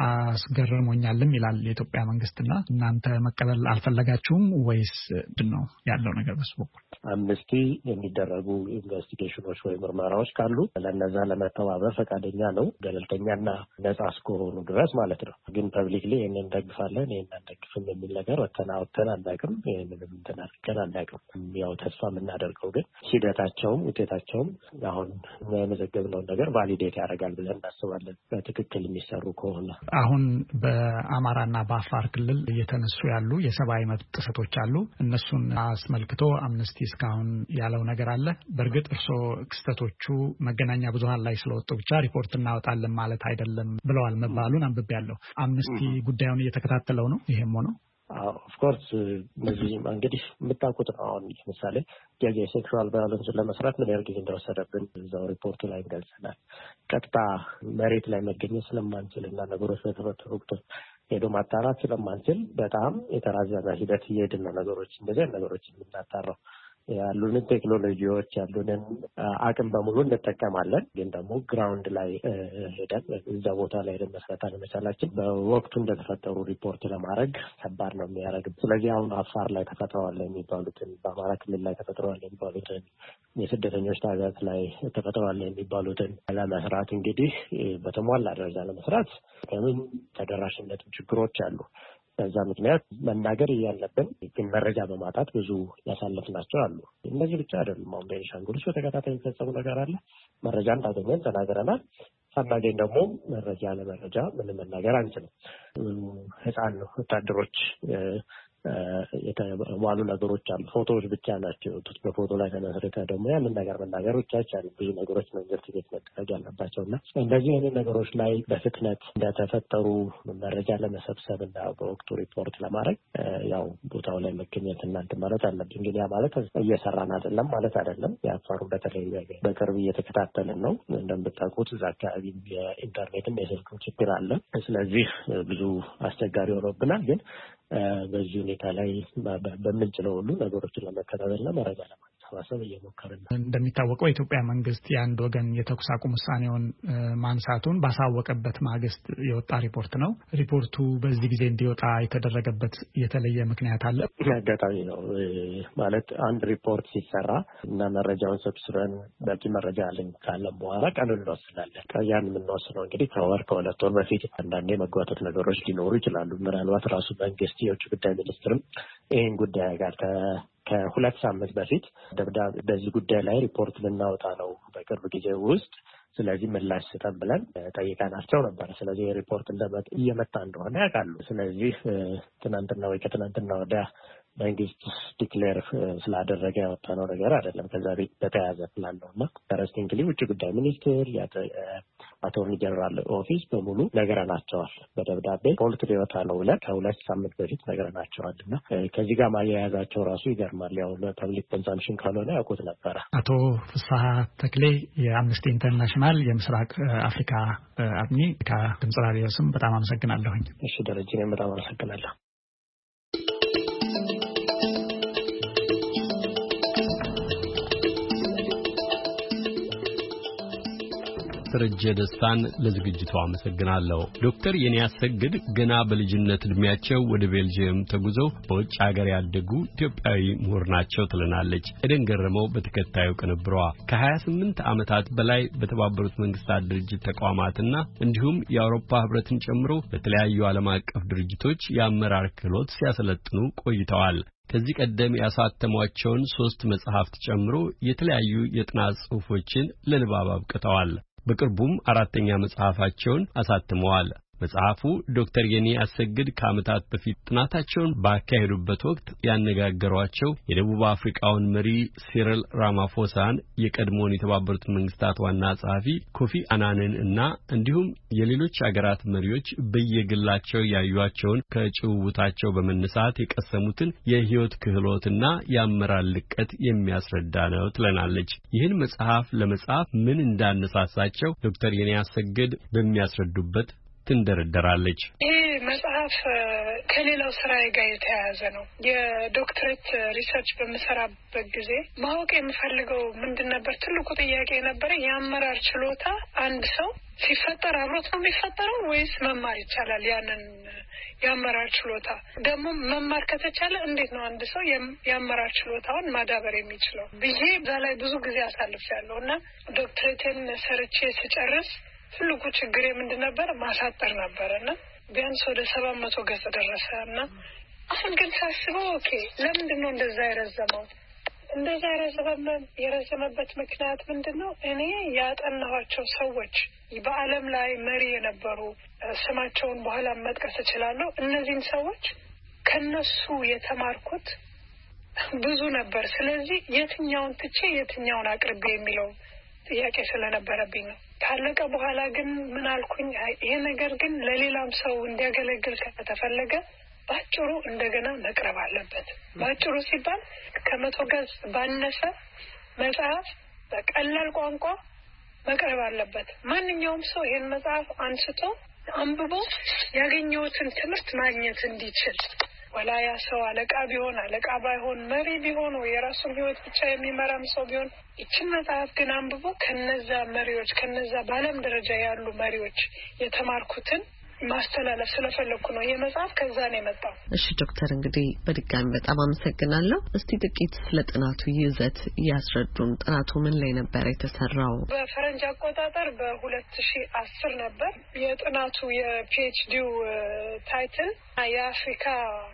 አስገርሞኛልም ይላል የኢትዮጵያ መንግስትና እናንተ መቀበል አልፈለጋችሁም ወይስ ምንድን ነው ያለው ነገር? በሱ በኩል አምነስቲ የሚደረጉ ኢንቨስቲጌሽኖች ወይ ምርመራዎች ካሉ ለነዛ ለመተባበር ፈቃደኛ ነው፣ ገለልተኛና ነጻ እስከሆኑ ድረስ ማለት ነው። ግን ፐብሊክሊ ይሄንን እንደግፋለን ይሄንን እንደግፍም የሚል ነገር ወተናውተን አናውቅም። ይሄንንም እንተናርከን አናውቅም። ያው ተስፋ የምናደርገው ግን ሂደታቸውም ውጤታቸውም አሁን የመዘገብነውን ነገር ቫሊዴት ያደርጋል ብለን እናስባለን በትክክል የሚሰሩ ከሆነ። አሁን በአማራና በአፋር ክልል እየተነሱ ያሉ የሰብአዊ መብት ጥሰቶች አሉ። እነሱን አስመልክቶ አምነስቲ እስካሁን ያለው ነገር አለ? በእርግጥ እርስዎ ክስተቶቹ መገናኛ ብዙሃን ላይ ስለወጡ ብቻ ሪፖርት እናወጣለን ማለት አይደለም ብለዋል መባሉን አንብቤያለሁ። አምነስቲ ጉዳዩን እየተከታተለው ነው? ይሄም ሆኖ ኦፍ ኮርስ እነዚህ እንግዲህ የምታውቁት ነው። አሁን ለምሳሌ የሴክሹዋል ቫዮለንስ ለመስራት ምን ያህል ጊዜ እንደወሰደብን እዛው ሪፖርቱ ላይ ገልጸናል። ቀጥታ መሬት ላይ መገኘት ስለማንችል እና ነገሮች በተፈጠሩ ወቅቶች ሄዶ ማጣራት ስለማንችል በጣም የተራዘመ ሂደት እየሄድን ነው ነገሮች እንደዚህ ነገሮች የምናጣራው። ያሉንን ቴክኖሎጂዎች ያሉንን አቅም በሙሉ እንጠቀማለን። ግን ደግሞ ግራውንድ ላይ ሄደን እዛ ቦታ ላይ መስራት አለመቻላችን በወቅቱ እንደተፈጠሩ ሪፖርት ለማድረግ ከባድ ነው የሚያደርግ። ስለዚህ አሁን አፋር ላይ ተፈጥረዋል የሚባሉትን፣ በአማራ ክልል ላይ ተፈጥረዋል የሚባሉትን፣ የስደተኞች ታጋት ላይ ተፈጥረዋል የሚባሉትን ለመስራት እንግዲህ በተሟላ ደረጃ ለመስራት ከምን ተደራሽነት ችግሮች አሉ። በዛ ምክንያት መናገር እያለብን ግን መረጃ በማጣት ብዙ ያሳለፍናቸው አሉ። እነዚህ ብቻ አይደሉም። አሁን በቤኒሻንጉል ውስጥ በተከታታይ የሚፈጸሙ ነገር አለ። መረጃ እንዳገኘን ተናግረናል። ሳናገኝ ደግሞ መረጃ ለመረጃ ምንም መናገር አንችልም። ህፃን ወታደሮች የተሟሉ ነገሮች አሉ። ፎቶዎች ብቻ ናቸው የወጡት። በፎቶ ላይ ተመስርተህ ደግሞ ያንን ነገር መናገር ብቻ አይቻልም። ብዙ ነገሮች ነው ኢንቨስቲጌት መደረግ ያለባቸውና እንደዚህ አይነት ነገሮች ላይ በፍጥነት እንደተፈጠሩ መረጃ ለመሰብሰብ እና በወቅቱ ሪፖርት ለማድረግ ያው ቦታው ላይ መገኘት እናንተ ማለት አለብን። እንግዲህ ያ ማለት እየሰራን አይደለም ማለት አይደለም። ያፋሩ በተለይ በቅርብ እየተከታተልን ነው። እንደምታውቁት እዛ አካባቢ የኢንተርኔትም የስልክም ችግር አለ። ስለዚህ ብዙ አስቸጋሪ ሆኖብናል። ግን በዚህ ሁኔታ ላይ በምንችለው ሁሉ ነገሮችን ለመከታተልና መረጃ ለማሰባሰብ እየሞከርን ነው። እንደሚታወቀው የኢትዮጵያ መንግስት የአንድ ወገን የተኩስ አቁም ውሳኔውን ማንሳቱን ባሳወቀበት ማግስት የወጣ ሪፖርት ነው። ሪፖርቱ በዚህ ጊዜ እንዲወጣ የተደረገበት የተለየ ምክንያት አለ? አጋጣሚ ነው ማለት አንድ ሪፖርት ሲሰራ እና መረጃውን ሰብስበን በቂ መረጃ አለን ካለን በኋላ ቀኑን እንወስናለን። ያን የምንወስነው እንግዲህ ከወር ከሁለት ወር በፊት አንዳንዴ መጓተት ነገሮች ሊኖሩ ይችላሉ። ምናልባት ራሱ መንግስት የውጭ ጉዳይ ሚኒስትርም ይህን ጉዳይ ጋር ከሁለት ሳምንት በፊት ደብዳቤ በዚህ ጉዳይ ላይ ሪፖርት ልናወጣ ነው በቅርብ ጊዜ ውስጥ ስለዚህ ምላሽ ስጠን ብለን ጠይቀናቸው ነበር። ስለዚህ ሪፖርት እንደመጣ እየመጣ እንደሆነ ያውቃሉ። ስለዚህ ትናንትና ወይ ከትናንትና ወዲያ መንግስት ዲክሌር ስላደረገ ያወጣነው ነገር አይደለም። ከዛ ቤት በተያያዘ ፕላን ነውና ኢንተረስቲንግሊ ውጭ ጉዳይ ሚኒስቴር አቶርኒ ጀነራል ኦፊስ በሙሉ ነገረናቸዋል። በደብዳቤ ፖሊት ሊወጣ ነው ብለን ከሁለት ሳምንት በፊት ነገረናቸዋልና ከዚህ ጋር ማያያዛቸው ራሱ ይገርማል። ያው ለፐብሊክ ኮንሰምፕሽን ካልሆነ ያውቁት ነበረ። አቶ ፍስሐ ተክሌ የአምነስቲ ኢንተርናሽናል የምስራቅ አፍሪካ አድሚ ከድምጽ ራዲዮ ስም በጣም አመሰግናለሁኝ። እሺ ደረጀ፣ እኔም በጣም አመሰግናለሁ። ደረጀ ደስታን ለዝግጅቱ አመሰግናለሁ። ዶክተር የኔያሰግድ ገና በልጅነት እድሜያቸው ወደ ቤልጂየም ተጉዘው በውጭ ሀገር ያደጉ ኢትዮጵያዊ ምሁር ናቸው ትለናለች ኤደን ገረመው በተከታዩ ቅንብሯ። ከሀያ ስምንት ዓመታት በላይ በተባበሩት መንግስታት ድርጅት ተቋማትና እንዲሁም የአውሮፓ ህብረትን ጨምሮ በተለያዩ ዓለም አቀፍ ድርጅቶች የአመራር ክህሎት ሲያሰለጥኑ ቆይተዋል። ከዚህ ቀደም ያሳተሟቸውን ሶስት መጽሐፍት ጨምሮ የተለያዩ የጥናት ጽሑፎችን ለንባብ አብቅተዋል። በቅርቡም አራተኛ መጽሐፋቸውን አሳትመዋል። መጽሐፉ ዶክተር የኔያሰግድ ከዓመታት በፊት ጥናታቸውን ባካሄዱበት ወቅት ያነጋገሯቸው የደቡብ አፍሪካውን መሪ ሲሪል ራማፎሳን፣ የቀድሞውን የተባበሩት መንግስታት ዋና ጸሐፊ ኮፊ አናንን እና እንዲሁም የሌሎች አገራት መሪዎች በየግላቸው ያዩዋቸውን ከጭውውታቸው በመነሳት የቀሰሙትን የህይወት ክህሎትና የአመራር ልቀት የሚያስረዳ ነው ትለናለች። ይህን መጽሐፍ ለመጻፍ ምን እንዳነሳሳቸው ዶክተር የኔያሰግድ በሚያስረዱበት ትንደረደራለች። ይህ መጽሐፍ ከሌላው ስራዬ ጋር የተያያዘ ነው። የዶክትሬት ሪሰርች በምሰራበት ጊዜ ማወቅ የምፈልገው ምንድን ነበር? ትልቁ ጥያቄ የነበረ የአመራር ችሎታ አንድ ሰው ሲፈጠር አብሮት ነው የሚፈጠረው ወይስ መማር ይቻላል? ያንን የአመራር ችሎታ ደግሞ መማር ከተቻለ እንዴት ነው አንድ ሰው የአመራር ችሎታውን ማዳበር የሚችለው ብዬ እዛ ላይ ብዙ ጊዜ አሳልፌያለሁ እና ዶክትሬቴን ሰርቼ ስጨርስ ትልቁ ችግር ምንድን ነበር? ማሳጠር ነበርና ቢያንስ ወደ ሰባት መቶ ገጽ ደረሰና አሁን ግን ሳስበው ኦኬ ለምንድን ነው እንደዛ የረዘመው? እንደዛ የረዘመበት የረዘመበት ምክንያት ምንድነው? እኔ ያጠናኋቸው ሰዎች በአለም ላይ መሪ የነበሩ ስማቸውን በኋላ መጥቀስ እችላለሁ። እነዚህን ሰዎች ከነሱ የተማርኩት ብዙ ነበር። ስለዚህ የትኛውን ትቼ የትኛውን አቅርቤ የሚለው ጥያቄ ስለነበረብኝ ነው። ካለቀ በኋላ ግን ምን አልኩኝ? ይሄ ነገር ግን ለሌላም ሰው እንዲያገለግል ከተፈለገ ባጭሩ እንደገና መቅረብ አለበት። ባጭሩ ሲባል ከመቶ ገጽ ባነሰ መጽሐፍ በቀላል ቋንቋ መቅረብ አለበት። ማንኛውም ሰው ይሄን መጽሐፍ አንስቶ አንብቦ ያገኘውትን ትምህርት ማግኘት እንዲችል ወላ ያ ሰው አለቃ ቢሆን አለቃ ባይሆን መሪ ቢሆን ወይ የራሱን ህይወት ብቻ የሚመራም ሰው ቢሆን እቺን መጽሐፍ ግን አንብቦ ከነዛ መሪዎች ከነዛ በዓለም ደረጃ ያሉ መሪዎች የተማርኩትን ማስተላለፍ ስለፈለኩ ነው። ይሄ መጽሐፍ ከዛ ነው የመጣው። እሺ ዶክተር፣ እንግዲህ በድጋሚ በጣም አመሰግናለሁ። እስቲ ጥቂት ስለ ጥናቱ ይዘት ያስረዱን። ጥናቱ ምን ላይ ነበር የተሰራው? በፈረንጅ አቆጣጠር በሁለት ሺህ አስር ነበር። የጥናቱ የፒኤችዲው ታይትል የአፍሪካ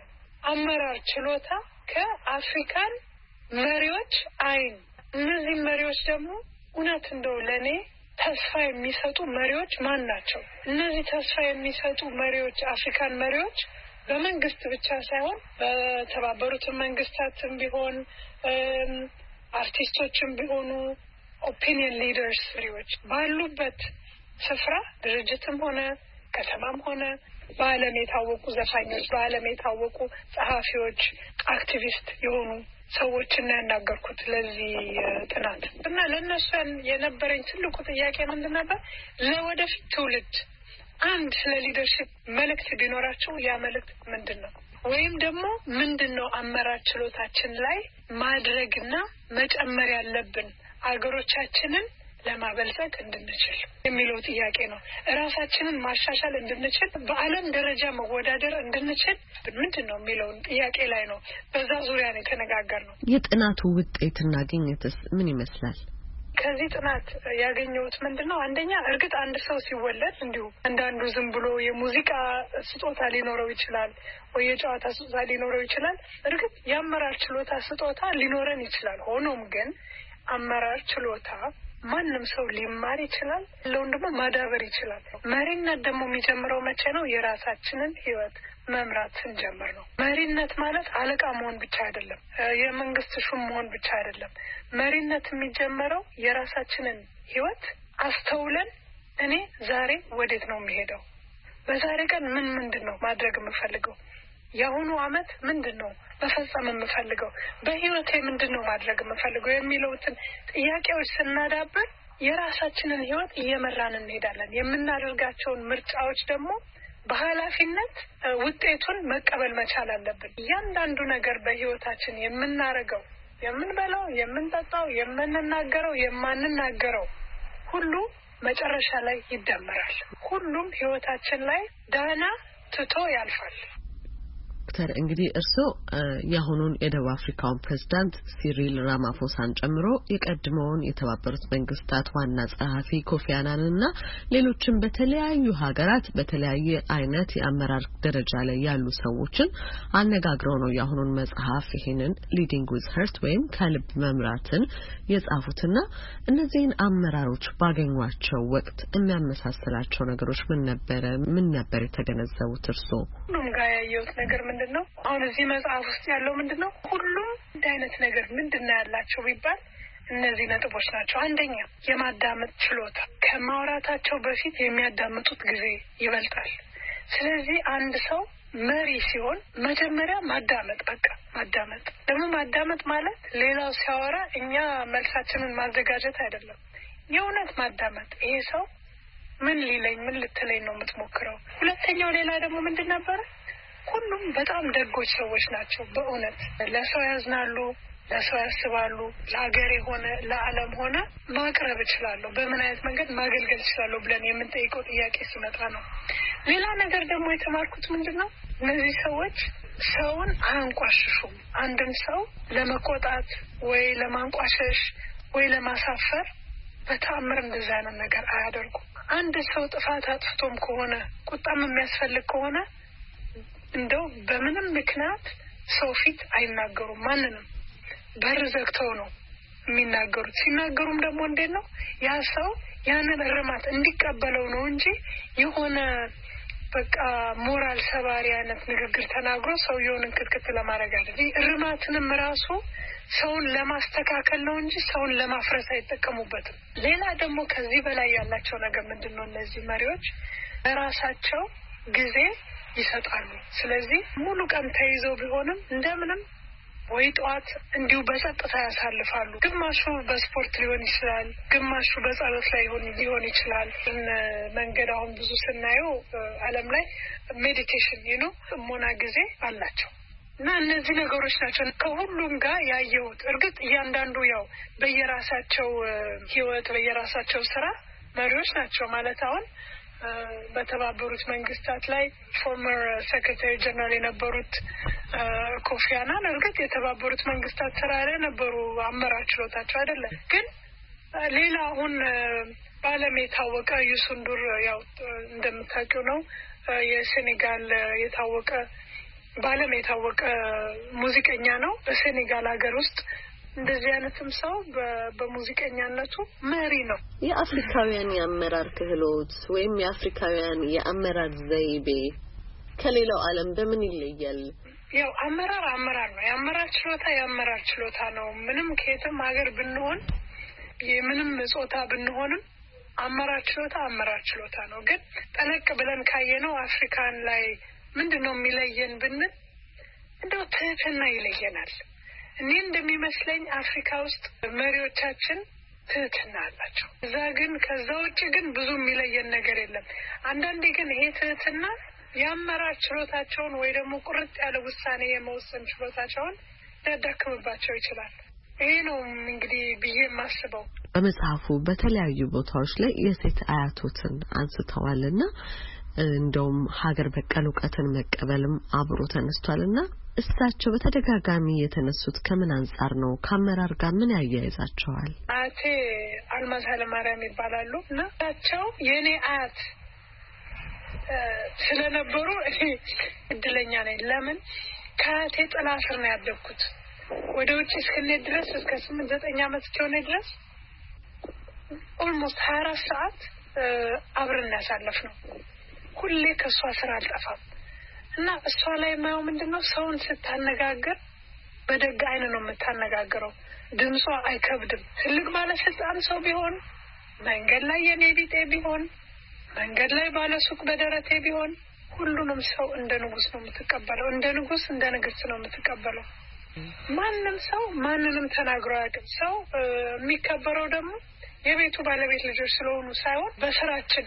አመራር ችሎታ ከአፍሪካን መሪዎች አይን። እነዚህ መሪዎች ደግሞ እውነት እንደው ለኔ ተስፋ የሚሰጡ መሪዎች ማን ናቸው? እነዚህ ተስፋ የሚሰጡ መሪዎች አፍሪካን መሪዎች በመንግስት ብቻ ሳይሆን በተባበሩት መንግስታትም ቢሆን አርቲስቶችም ቢሆኑ ኦፒኒየን ሊደርስ ሪዎች ባሉበት ስፍራ ድርጅትም ሆነ ከተማም ሆነ በዓለም የታወቁ ዘፋኞች በዓለም የታወቁ ጸሐፊዎች አክቲቪስት የሆኑ ሰዎችን ያናገርኩት ለዚህ ጥናት እና ለነሱ የነበረኝ ትልቁ ጥያቄ ምንድን ነበር? ለወደፊት ትውልድ አንድ ስለ ሊደርሺፕ መልእክት ቢኖራቸው ያ መልእክት ምንድን ነው? ወይም ደግሞ ምንድን ነው አመራር ችሎታችን ላይ ማድረግና መጨመር ያለብን አገሮቻችንን ለማበልጸግ እንድንችል የሚለው ጥያቄ ነው። ራሳችንን ማሻሻል እንድንችል በዓለም ደረጃ መወዳደር እንድንችል ምንድነው የሚለው ጥያቄ ላይ ነው። በዛ ዙሪያ ነው የተነጋገርነው። የጥናቱ ውጤትና ግኝትስ ምን ይመስላል? ከዚህ ጥናት ያገኘሁት ምንድነው? አንደኛ እርግጥ አንድ ሰው ሲወለድ እንዲሁ አንዳንዱ ዝም ብሎ የሙዚቃ ስጦታ ሊኖረው ይችላል ወይ የጨዋታ ስጦታ ሊኖረው ይችላል። እርግጥ የአመራር ችሎታ ስጦታ ሊኖረን ይችላል። ሆኖም ግን አመራር ችሎታ ማንም ሰው ሊማር ይችላል፣ ለውን ደግሞ ማዳበር ይችላል። መሪነት ደግሞ የሚጀምረው መቼ ነው? የራሳችንን ህይወት መምራት ስንጀምር ነው። መሪነት ማለት አለቃ መሆን ብቻ አይደለም፣ የመንግስት ሹም መሆን ብቻ አይደለም። መሪነት የሚጀምረው የራሳችንን ህይወት አስተውለን እኔ ዛሬ ወዴት ነው የሚሄደው? በዛሬ ቀን ምን ምንድን ነው ማድረግ የምፈልገው? የአሁኑ አመት ምንድን ነው መፈጸም የምፈልገው? በህይወቴ ምንድን ነው ማድረግ የምፈልገው የሚሉትን ጥያቄዎች ስናዳብር የራሳችንን ህይወት እየመራን እንሄዳለን። የምናደርጋቸውን ምርጫዎች ደግሞ በኃላፊነት ውጤቱን መቀበል መቻል አለብን። እያንዳንዱ ነገር በህይወታችን የምናረገው፣ የምንበላው፣ የምንጠጣው፣ የምንናገረው፣ የማንናገረው ሁሉ መጨረሻ ላይ ይደመራል። ሁሉም ህይወታችን ላይ ዳና ትቶ ያልፋል። ዶክተር እንግዲህ እርስዎ የአሁኑን የደቡብ አፍሪካውን ፕሬዝዳንት ሲሪል ራማፎሳን ጨምሮ የቀድሞውን የተባበሩት መንግስታት ዋና ጸሐፊ ኮፊ አናንና ሌሎችም በተለያዩ ሀገራት በተለያየ አይነት የአመራር ደረጃ ላይ ያሉ ሰዎችን አነጋግረው ነው የአሁኑን መጽሐፍ ይሄንን ሊዲንግ ዊዝ ሀርት ወይም ከልብ መምራትን የጻፉትና እነዚህን አመራሮች ባገኟቸው ወቅት የሚያመሳስላቸው ነገሮች ምን ነበረ? ምን ነበር የተገነዘቡት እርስዎ? ሁሉም ጋር ያየሁት ነገር ምንድነው? አሁን እዚህ መጽሐፍ ውስጥ ያለው ምንድነው? ሁሉም እንደ አይነት ነገር ምንድነው ያላቸው ቢባል እነዚህ ነጥቦች ናቸው። አንደኛ የማዳመጥ ችሎታ፣ ከማውራታቸው በፊት የሚያዳምጡት ጊዜ ይበልጣል። ስለዚህ አንድ ሰው መሪ ሲሆን መጀመሪያ ማዳመጥ፣ በቃ ማዳመጥ። ደግሞ ማዳመጥ ማለት ሌላው ሲያወራ እኛ መልሳችንን ማዘጋጀት አይደለም። የእውነት ማዳመጥ። ይሄ ሰው ምን ሊለኝ ምን ልትለኝ ነው የምትሞክረው? ሁለተኛው ሌላ ደግሞ ምንድን ነበር? ሁሉም በጣም ደጎች ሰዎች ናቸው። በእውነት ለሰው ያዝናሉ፣ ለሰው ያስባሉ። ለሀገር ሆነ ለዓለም ሆነ ማቅረብ ይችላሉ። በምን አይነት መንገድ ማገልገል ይችላሉ ብለን የምንጠይቀው ጥያቄ ሲመጣ ነው። ሌላ ነገር ደግሞ የተማርኩት ምንድነው? እነዚህ ሰዎች ሰውን አያንቋሽሹም። አንድን ሰው ለመቆጣት ወይ ለማንቋሸሽ ወይ ለማሳፈር በተአምር እንደዛ አይነት ነገር አያደርጉም። አንድ ሰው ጥፋት አጥፍቶም ከሆነ ቁጣም የሚያስፈልግ ከሆነ እንደው በምንም ምክንያት ሰው ፊት አይናገሩም። ማንንም በር ዘግተው ነው የሚናገሩት። ሲናገሩም ደግሞ እንዴት ነው ያ ሰው ያንን እርማት እንዲቀበለው ነው እንጂ የሆነ በቃ ሞራል ሰባሪ አይነት ንግግር ተናግሮ ሰውየውን እንክትክት ለማድረግ አይደለም። እርማትንም ራሱ ሰውን ለማስተካከል ነው እንጂ ሰውን ለማፍረስ አይጠቀሙበትም። ሌላ ደግሞ ከዚህ በላይ ያላቸው ነገር ምንድነው? እነዚህ መሪዎች ለራሳቸው ጊዜ ይሰጣሉ። ስለዚህ ሙሉ ቀን ተይዘው ቢሆንም እንደምንም ወይ ጧት እንዲሁ በጸጥታ ያሳልፋሉ። ግማሹ በስፖርት ሊሆን ይችላል፣ ግማሹ በጸሎት ላይ ሊሆን ሊሆን ይችላል። መንገድ አሁን ብዙ ስናየው ዓለም ላይ ሜዲቴሽን ይኑ ሞና ጊዜ አላቸው። እና እነዚህ ነገሮች ናቸው ከሁሉም ጋር ያየሁት። እርግጥ እያንዳንዱ ያው በየራሳቸው ህይወት በየራሳቸው ስራ መሪዎች ናቸው ማለት አሁን በተባበሩት መንግስታት ላይ ፎርመር ሴክሬታሪ ጀነራል የነበሩት ኮፊ አናን እርግጥ የተባበሩት መንግስታት ስራ ላይ ነበሩ። አመራር ችሎታቸው አይደለም ግን ሌላ አሁን በዓለም የታወቀ ዩሱንዱር ያው እንደምታውቁው ነው የሴኔጋል የታወቀ በዓለም የታወቀ ሙዚቀኛ ነው። በሴኔጋል ሀገር ውስጥ እንደዚህ አይነትም ሰው በሙዚቀኛነቱ መሪ ነው። የአፍሪካውያን የአመራር ክህሎት ወይም የአፍሪካውያን የአመራር ዘይቤ ከሌላው ዓለም በምን ይለያል? ያው አመራር አመራር ነው። የአመራር ችሎታ የአመራር ችሎታ ነው። ምንም ከየትም ሀገር ብንሆን የምንም ጾታ ብንሆንም አመራር ችሎታ አመራር ችሎታ ነው። ግን ጠለቅ ብለን ካየነው አፍሪካን ላይ ምንድነው የሚለየን ብንል እንደው ትህትና ይለየናል። እኔ እንደሚመስለኝ አፍሪካ ውስጥ መሪዎቻችን ትህትና አላቸው። እዛ ግን ከዛ ውጪ ግን ብዙ የሚለየን ነገር የለም። አንዳንዴ ግን ይሄ ትህትና ያመራር ችሎታቸውን ወይ ደግሞ ቁርጥ ያለ ውሳኔ የመወሰን ችሎታቸውን ሊያዳክምባቸው ይችላል። ይሄ ነው እንግዲህ ብዬ የማስበው። በመጽሐፉ በተለያዩ ቦታዎች ላይ የሴት አያቶችን አንስተዋልና እንደውም ሀገር በቀል ዕውቀትን መቀበልም አብሮ ተነስቷልና እሳቸው በተደጋጋሚ የተነሱት ከምን አንፃር ነው? ከአመራር ጋር ምን ያያይዛቸዋል? አያቴ አልማዝ ኃይለማርያም ይባላሉ እና እሳቸው የኔ አያት ስለነበሩ እኔ እድለኛ ነኝ። ለምን ከአያቴ ጥላ ስር ነው ያደግኩት። ወደ ውጭ እስከኔ ድረስ እስከ ስምንት ዘጠኝ ዓመት እስከሆነ ድረስ ኦልሞስት ሀያ አራት ሰዓት አብረን ያሳለፍነው። ሁሌ ከሷ ስራ አልጠፋም እና እሷ ላይ ማየው ምንድነው ሰውን ስታነጋገር በደግ አይን ነው የምታነጋግረው። ድምጿ አይከብድም። ትልቅ ባለስልጣን ሰው ቢሆን መንገድ ላይ የኔ ቢጤ ቢሆን መንገድ ላይ ባለሱቅ በደረቴ ቢሆን ሁሉንም ሰው እንደ ንጉስ ነው የምትቀበለው። እንደ ንጉስ እንደ ንግስት ነው የምትቀበለው። ማንንም ሰው ማንንም ተናግሮ ያውቅም። ሰው የሚከበረው ደግሞ የቤቱ ባለቤት ልጆች ስለሆኑ ሳይሆን በስራችን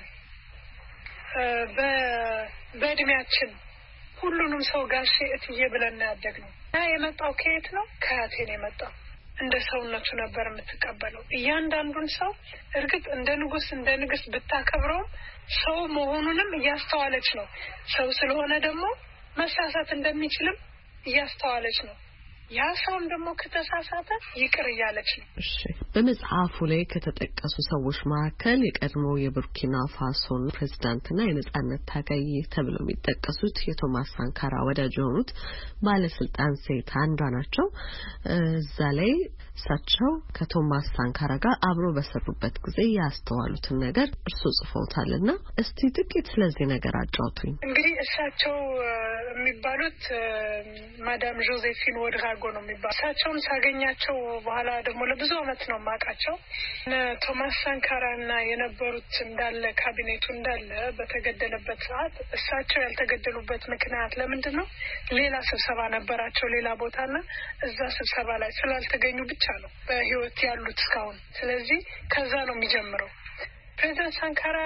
በእድሜያችን ሁሉንም ሰው ጋሼ እትዬ ብለን ያደግነው። ያ የመጣው ከየት ነው? ከአያቴ ነው የመጣው። እንደ ሰውነቱ ነበር የምትቀበለው። እያንዳንዱን ሰው እርግጥ እንደ ንጉስ እንደ ንግስት ብታከብረው ሰው መሆኑንም እያስተዋለች ነው። ሰው ስለሆነ ደግሞ መሳሳት እንደሚችልም እያስተዋለች ነው። ያ ሰውም ደግሞ ከተሳሳተ ይቅር እያለች ነው። እሺ በመጽሐፉ ላይ ከተጠቀሱ ሰዎች መካከል የቀድሞው የቡርኪና ፋሶ ፕሬዝዳንትና የነጻነት ታጋይ ተብለው የሚጠቀሱት የቶማስ ሳንካራ ወዳጅ የሆኑት ባለስልጣን ሴት አንዷ ናቸው። እዛ ላይ እሳቸው ከቶማስ ሳንካራ ጋር አብሮ በሰሩበት ጊዜ ያስተዋሉትን ነገር እርሱ ጽፈውታልና እስቲ ጥቂት ስለዚህ ነገር አጫውቱኝ። እንግዲህ እሳቸው የሚባሉት ማዳም ጆዜፊን ወድራጎ ነው የሚባሉት። እሳቸውን ሳገኛቸው በኋላ ደግሞ ለብዙ አመት ነው ማቃቸው። ቶማስ ሳንካራና የነበሩት እንዳለ ካቢኔቱ እንዳለ በተገደለበት ሰዓት እሳቸው ያልተገደሉበት ምክንያት ለምንድነው? ሌላ ስብሰባ ነበራቸው ሌላ ቦታና እዛ ስብሰባ ላይ ስላልተገኙ ብቻ ነው በህይወት ያሉት እስካሁን። ስለዚህ ከዛ ነው የሚጀምረው። ፕሬዝዳንት ሳንካራ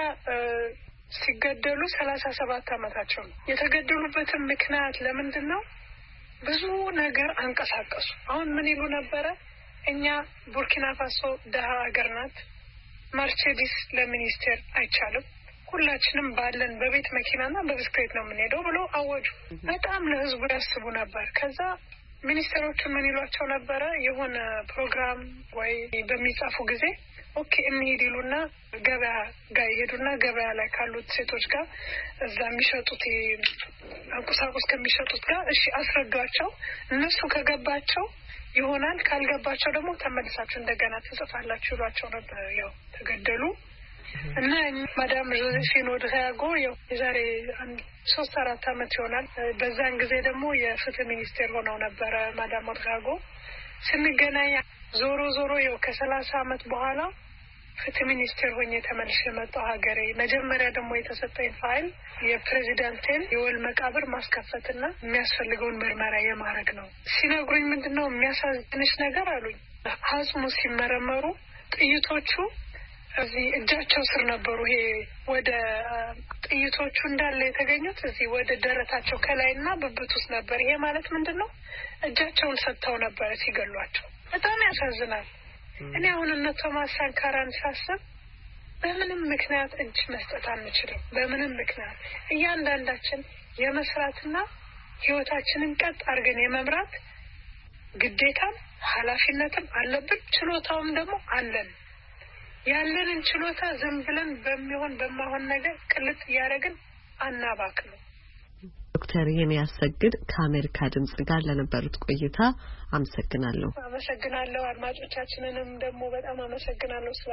ሲገደሉ ሰላሳ ሰባት አመታቸው ነው። የተገደሉበትም ምክንያት ለምንድነው? ብዙ ነገር አንቀሳቀሱ። አሁን ምን ይሉ ነበረ? እኛ ቡርኪና ፋሶ ደሃ ሀገር ናት፣ ማርቼዲስ ለሚኒስቴር አይቻልም፣ ሁላችንም ባለን በቤት መኪናና በብስክሌት ነው የምንሄደው ብለው አወጁ። በጣም ለህዝቡ ያስቡ ነበር። ከዛ ሚኒስትሮቹ ምን ይሏቸው ነበረ? የሆነ ፕሮግራም ወይ በሚጻፉ ጊዜ ኦኬ እንሂድ ይሉና ገበያ ጋር ይሄዱና ገበያ ላይ ካሉት ሴቶች ጋር እዛ የሚሸጡት ቁሳቁስ ከሚሸጡት ጋር እሺ አስረዷቸው። እነሱ ከገባቸው ይሆናል፣ ካልገባቸው ደግሞ ተመልሳችሁ እንደገና ተጽፋላችሁ ይሏቸው ነበር። ያው ተገደሉ እና ማዳም ጆዜፊን ወድራጎ ያው የዛሬ ሶስት አራት አመት ይሆናል። በዛን ጊዜ ደግሞ የፍትህ ሚኒስቴር ሆነው ነበረ ማዳም ወድራጎ። ስንገናኝ ዞሮ ዞሮ ያው ከሰላሳ አመት በኋላ ፍትህ ሚኒስቴር ሆኜ ተመልሼ መጣሁ ሀገሬ። መጀመሪያ ደግሞ የተሰጠኝ ፋይል የፕሬዚዳንቴን የወል መቃብር ማስከፈትና የሚያስፈልገውን ምርመራ የማድረግ ነው። ሲነግሩኝ ምንድነው የሚያሳዝንሽ ነገር አሉኝ። አጽሙ ሲመረመሩ ጥይቶቹ እዚህ እጃቸው ስር ነበሩ። ይሄ ወደ ጥይቶቹ እንዳለ የተገኙት እዚህ ወደ ደረታቸው ከላይና ብብት ውስጥ ነበር። ይሄ ማለት ምንድነው? እጃቸውን ሰጥተው ነበር ሲገሏቸው። በጣም ያሳዝናል። እኔ አሁን እነ ቶማስ ሳንካራን ሳስብ በምንም ምክንያት እጅ መስጠት አንችልም። በምንም ምክንያት እያንዳንዳችን የመስራትና ህይወታችንን ቀጥ አድርገን የመምራት ግዴታም ኃላፊነትም አለብን። ችሎታውም ደግሞ አለን። ያለንን ችሎታ ዝም ብለን በሚሆን በማሆን ነገር ቅልጥ ያደረግን አናባክም። ዶክተር የኔያሰግድ ከአሜሪካ ድምጽ ጋር ለነበሩት ቆይታ አመሰግናለሁ። አመሰግናለሁ። አድማጮቻችንንም ደግሞ በጣም አመሰግናለሁ ስላለ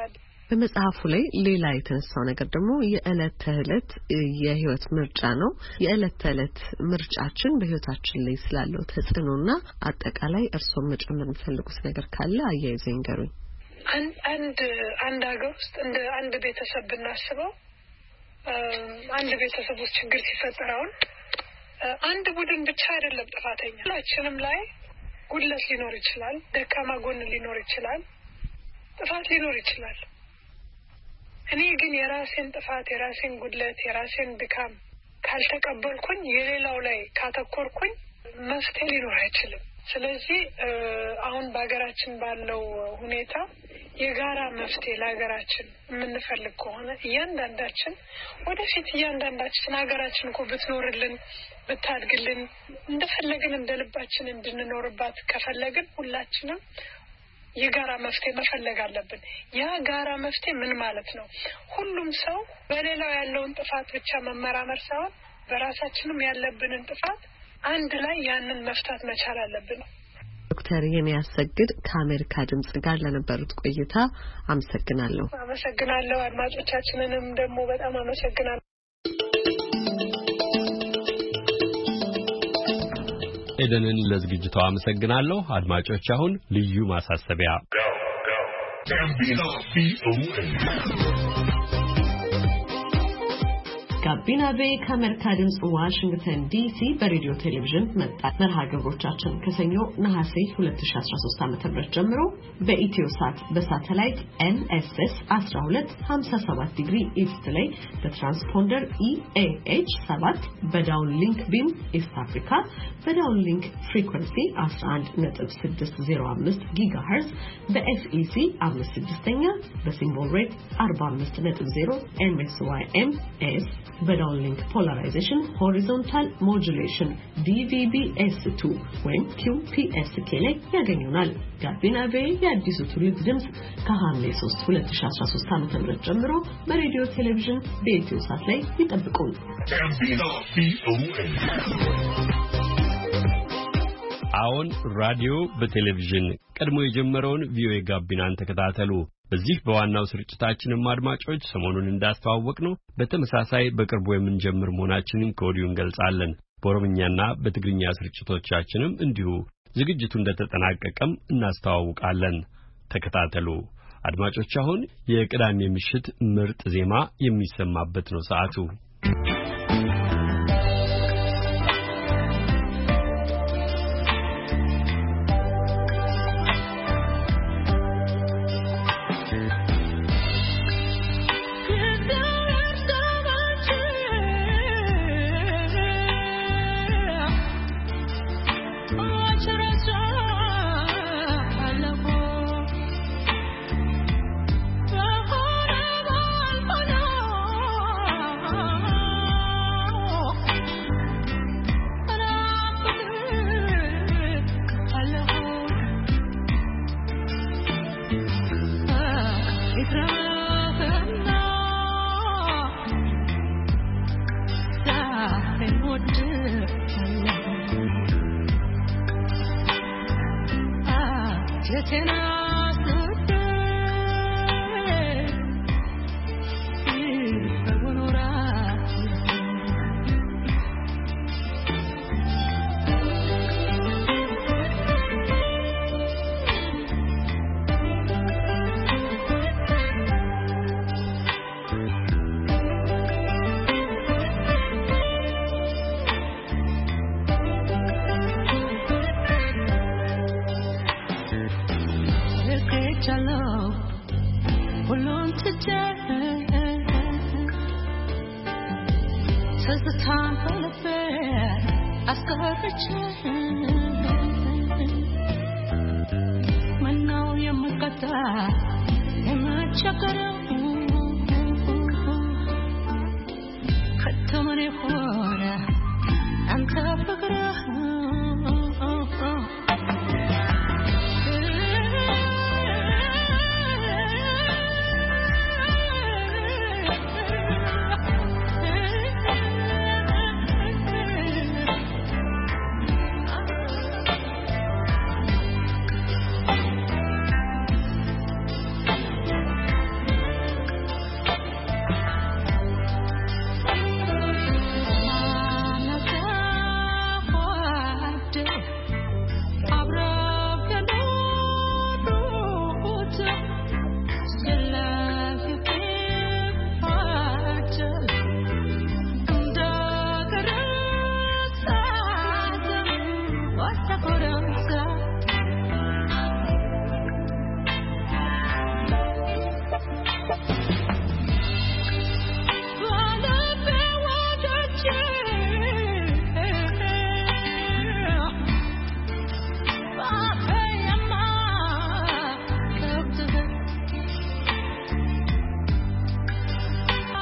በመጽሐፉ ላይ ሌላ የተነሳው ነገር ደግሞ የዕለት ተዕለት የህይወት ምርጫ ነው። የዕለት ተዕለት ምርጫችን በህይወታችን ላይ ስላለው ተጽዕኖና አጠቃላይ እርሶም መጨመር የሚፈልጉት ነገር ካለ አያይዘው ይንገሩኝ። አንድ አንድ ሀገር ውስጥ እንደ አንድ ቤተሰብ ብናስበው አንድ ቤተሰብ ውስጥ ችግር ሲፈጠር አሁን አንድ ቡድን ብቻ አይደለም ጥፋተኛ። ሁላችንም ላይ ጉድለት ሊኖር ይችላል፣ ደካማ ጎን ሊኖር ይችላል፣ ጥፋት ሊኖር ይችላል። እኔ ግን የራሴን ጥፋት የራሴን ጉድለት የራሴን ድካም ካልተቀበልኩኝ የሌላው ላይ ካተኮርኩኝ መፍትሄ ሊኖር አይችልም። ስለዚህ አሁን በአገራችን ባለው ሁኔታ የጋራ መፍትሄ ለሀገራችን የምንፈልግ ከሆነ እያንዳንዳችን ወደፊት እያንዳንዳችን ሀገራችን እኮ ብትኖርልን ብታድግልን እንደፈለግን እንደልባችን እንድንኖርባት ከፈለግን ሁላችንም የጋራ መፍትሄ መፈለግ አለብን። ያ ጋራ መፍትሄ ምን ማለት ነው? ሁሉም ሰው በሌላው ያለውን ጥፋት ብቻ መመራመር ሳይሆን በራሳችንም ያለብንን ጥፋት አንድ ላይ ያንን መፍታት መቻል አለብን። ዶክተር የሚያሰግድ ከአሜሪካ ድምጽ ጋር ለነበሩት ቆይታ አመሰግናለሁ። አመሰግናለሁ። አድማጮቻችንንም ደግሞ በጣም አመሰግናለሁ። ኤደንን ለዝግጅቷ አመሰግናለሁ። አድማጮች አሁን ልዩ ማሳሰቢያ ጋቢና ቤ ከአሜሪካ ድምጽ ዋሽንግተን ዲሲ በሬዲዮ ቴሌቪዥን መጣ። መርሃ ግብሮቻችን ከሰኞ ነሐሴ ሁለት ሺህ አስራ ሶስት ዓ.ም ጀምሮ በኢትዮሳት በሳተላይት ኤን ኤስ ኤስ አስራ ሁለት ሀምሳ ሰባት ዲግሪ ኢስት ላይ በትራንስፖንደር ኢ ኤ ኤች ሰባት በዳውን ሊንክ ቢም ኢስት አፍሪካ በዳውን ሊንክ ፍሪኩዌንሲ አስራ አንድ ነጥብ ስድስት ዜሮ አምስት ጊጋሄርዝ በኤፍ ኢ ሲ አምስት ስድስተኛ በሲምቦል ሬት አርባ አምስት ነጥብ ዜሮ ኤም ኤስ ዋይ ኤም ኤስ በዳውን ሊንክ ፖላራይዜሽን ሆሪዞንታል ሞጁሌሽን ዲ ቪ ቢ ኤስ ቱ ወይም ኪው ፒ ኤስ ኬ ላይ ያገኙናል። ጋቢና ቤ የአዲሱ ትውልድ ድምጽ ከሐምሌ ሶስት ሁለት ሺህ አስራ ሶስት ዓ.ም ጀምሮ በሬዲዮ ቴሌቪዥን በኢትዮሳት ላይ ይጠብቁን። አሁን ራዲዮ በቴሌቪዥን ቀድሞ የጀመረውን ቪኦኤ ጋቢናን ተከታተሉ። በዚህ በዋናው ስርጭታችንም አድማጮች ሰሞኑን እንዳስተዋወቅ ነው በተመሳሳይ በቅርቡ የምንጀምር መሆናችንን ከወዲሁ እንገልጻለን። በኦሮምኛና በትግርኛ ስርጭቶቻችንም እንዲሁ ዝግጅቱ እንደተጠናቀቀም እናስተዋውቃለን። ተከታተሉ አድማጮች። አሁን የቅዳሜ ምሽት ምርጥ ዜማ የሚሰማበት ነው ሰዓቱ።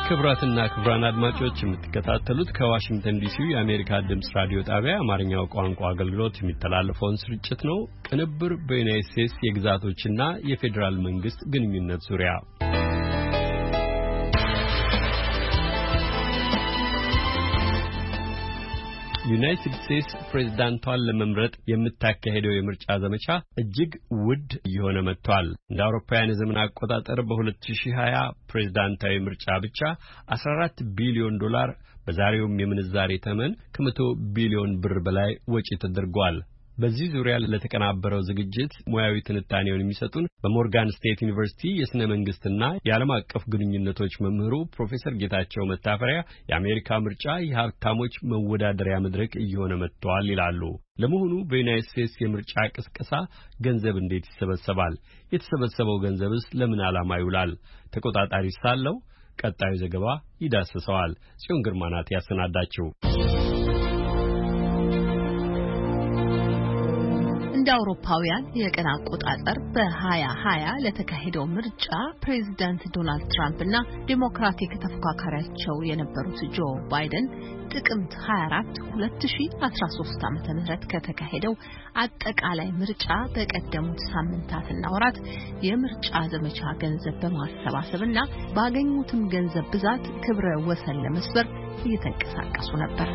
ክቡራትና ክቡራን አድማጮች የምትከታተሉት ከዋሽንግተን ዲሲ የአሜሪካ ድምጽ ራዲዮ ጣቢያ አማርኛው ቋንቋ አገልግሎት የሚተላለፈውን ስርጭት ነው። ቅንብር በዩናይትድ ስቴትስ የግዛቶችና የፌዴራል መንግስት ግንኙነት ዙሪያ ዩናይትድ ስቴትስ ፕሬዝዳንቷን ለመምረጥ የምታካሄደው የምርጫ ዘመቻ እጅግ ውድ እየሆነ መጥቷል። እንደ አውሮፓውያን የዘመን አቆጣጠር በ2020 ፕሬዝዳንታዊ ምርጫ ብቻ አስራ አራት ቢሊዮን ዶላር በዛሬውም የምንዛሬ ተመን ከመቶ ቢሊዮን ብር በላይ ወጪ ተደርጓል። በዚህ ዙሪያ ለተቀናበረው ዝግጅት ሙያዊ ትንታኔውን የሚሰጡን በሞርጋን ስቴት ዩኒቨርሲቲ የሥነ መንግስትና የዓለም አቀፍ ግንኙነቶች መምህሩ ፕሮፌሰር ጌታቸው መታፈሪያ የአሜሪካ ምርጫ የሀብታሞች መወዳደሪያ መድረክ እየሆነ መጥቷል ይላሉ። ለመሆኑ በዩናይትድ ስቴትስ የምርጫ ቅስቀሳ ገንዘብ እንዴት ይሰበሰባል? የተሰበሰበው ገንዘብስ ለምን ዓላማ ይውላል? ተቆጣጣሪ ሳለው ቀጣዩ ዘገባ ይዳስሰዋል። ጽዮን ግርማ ናት ያሰናዳችው። እንደ አውሮፓውያን የቀን አቆጣጠር በ2020 ለተካሄደው ምርጫ ፕሬዝዳንት ዶናልድ ትራምፕ እና ዲሞክራቲክ ተፎካካሪያቸው የነበሩት ጆ ባይደን ጥቅምት ሃያ አራት ሁለት ሺህ አስራ ሶስት ዓመተ ምህረት ከተካሄደው አጠቃላይ ምርጫ በቀደሙት ሳምንታትና ወራት የምርጫ ዘመቻ ገንዘብ በማሰባሰብና ባገኙትም ገንዘብ ብዛት ክብረ ወሰን ለመስበር እየተንቀሳቀሱ ነበር።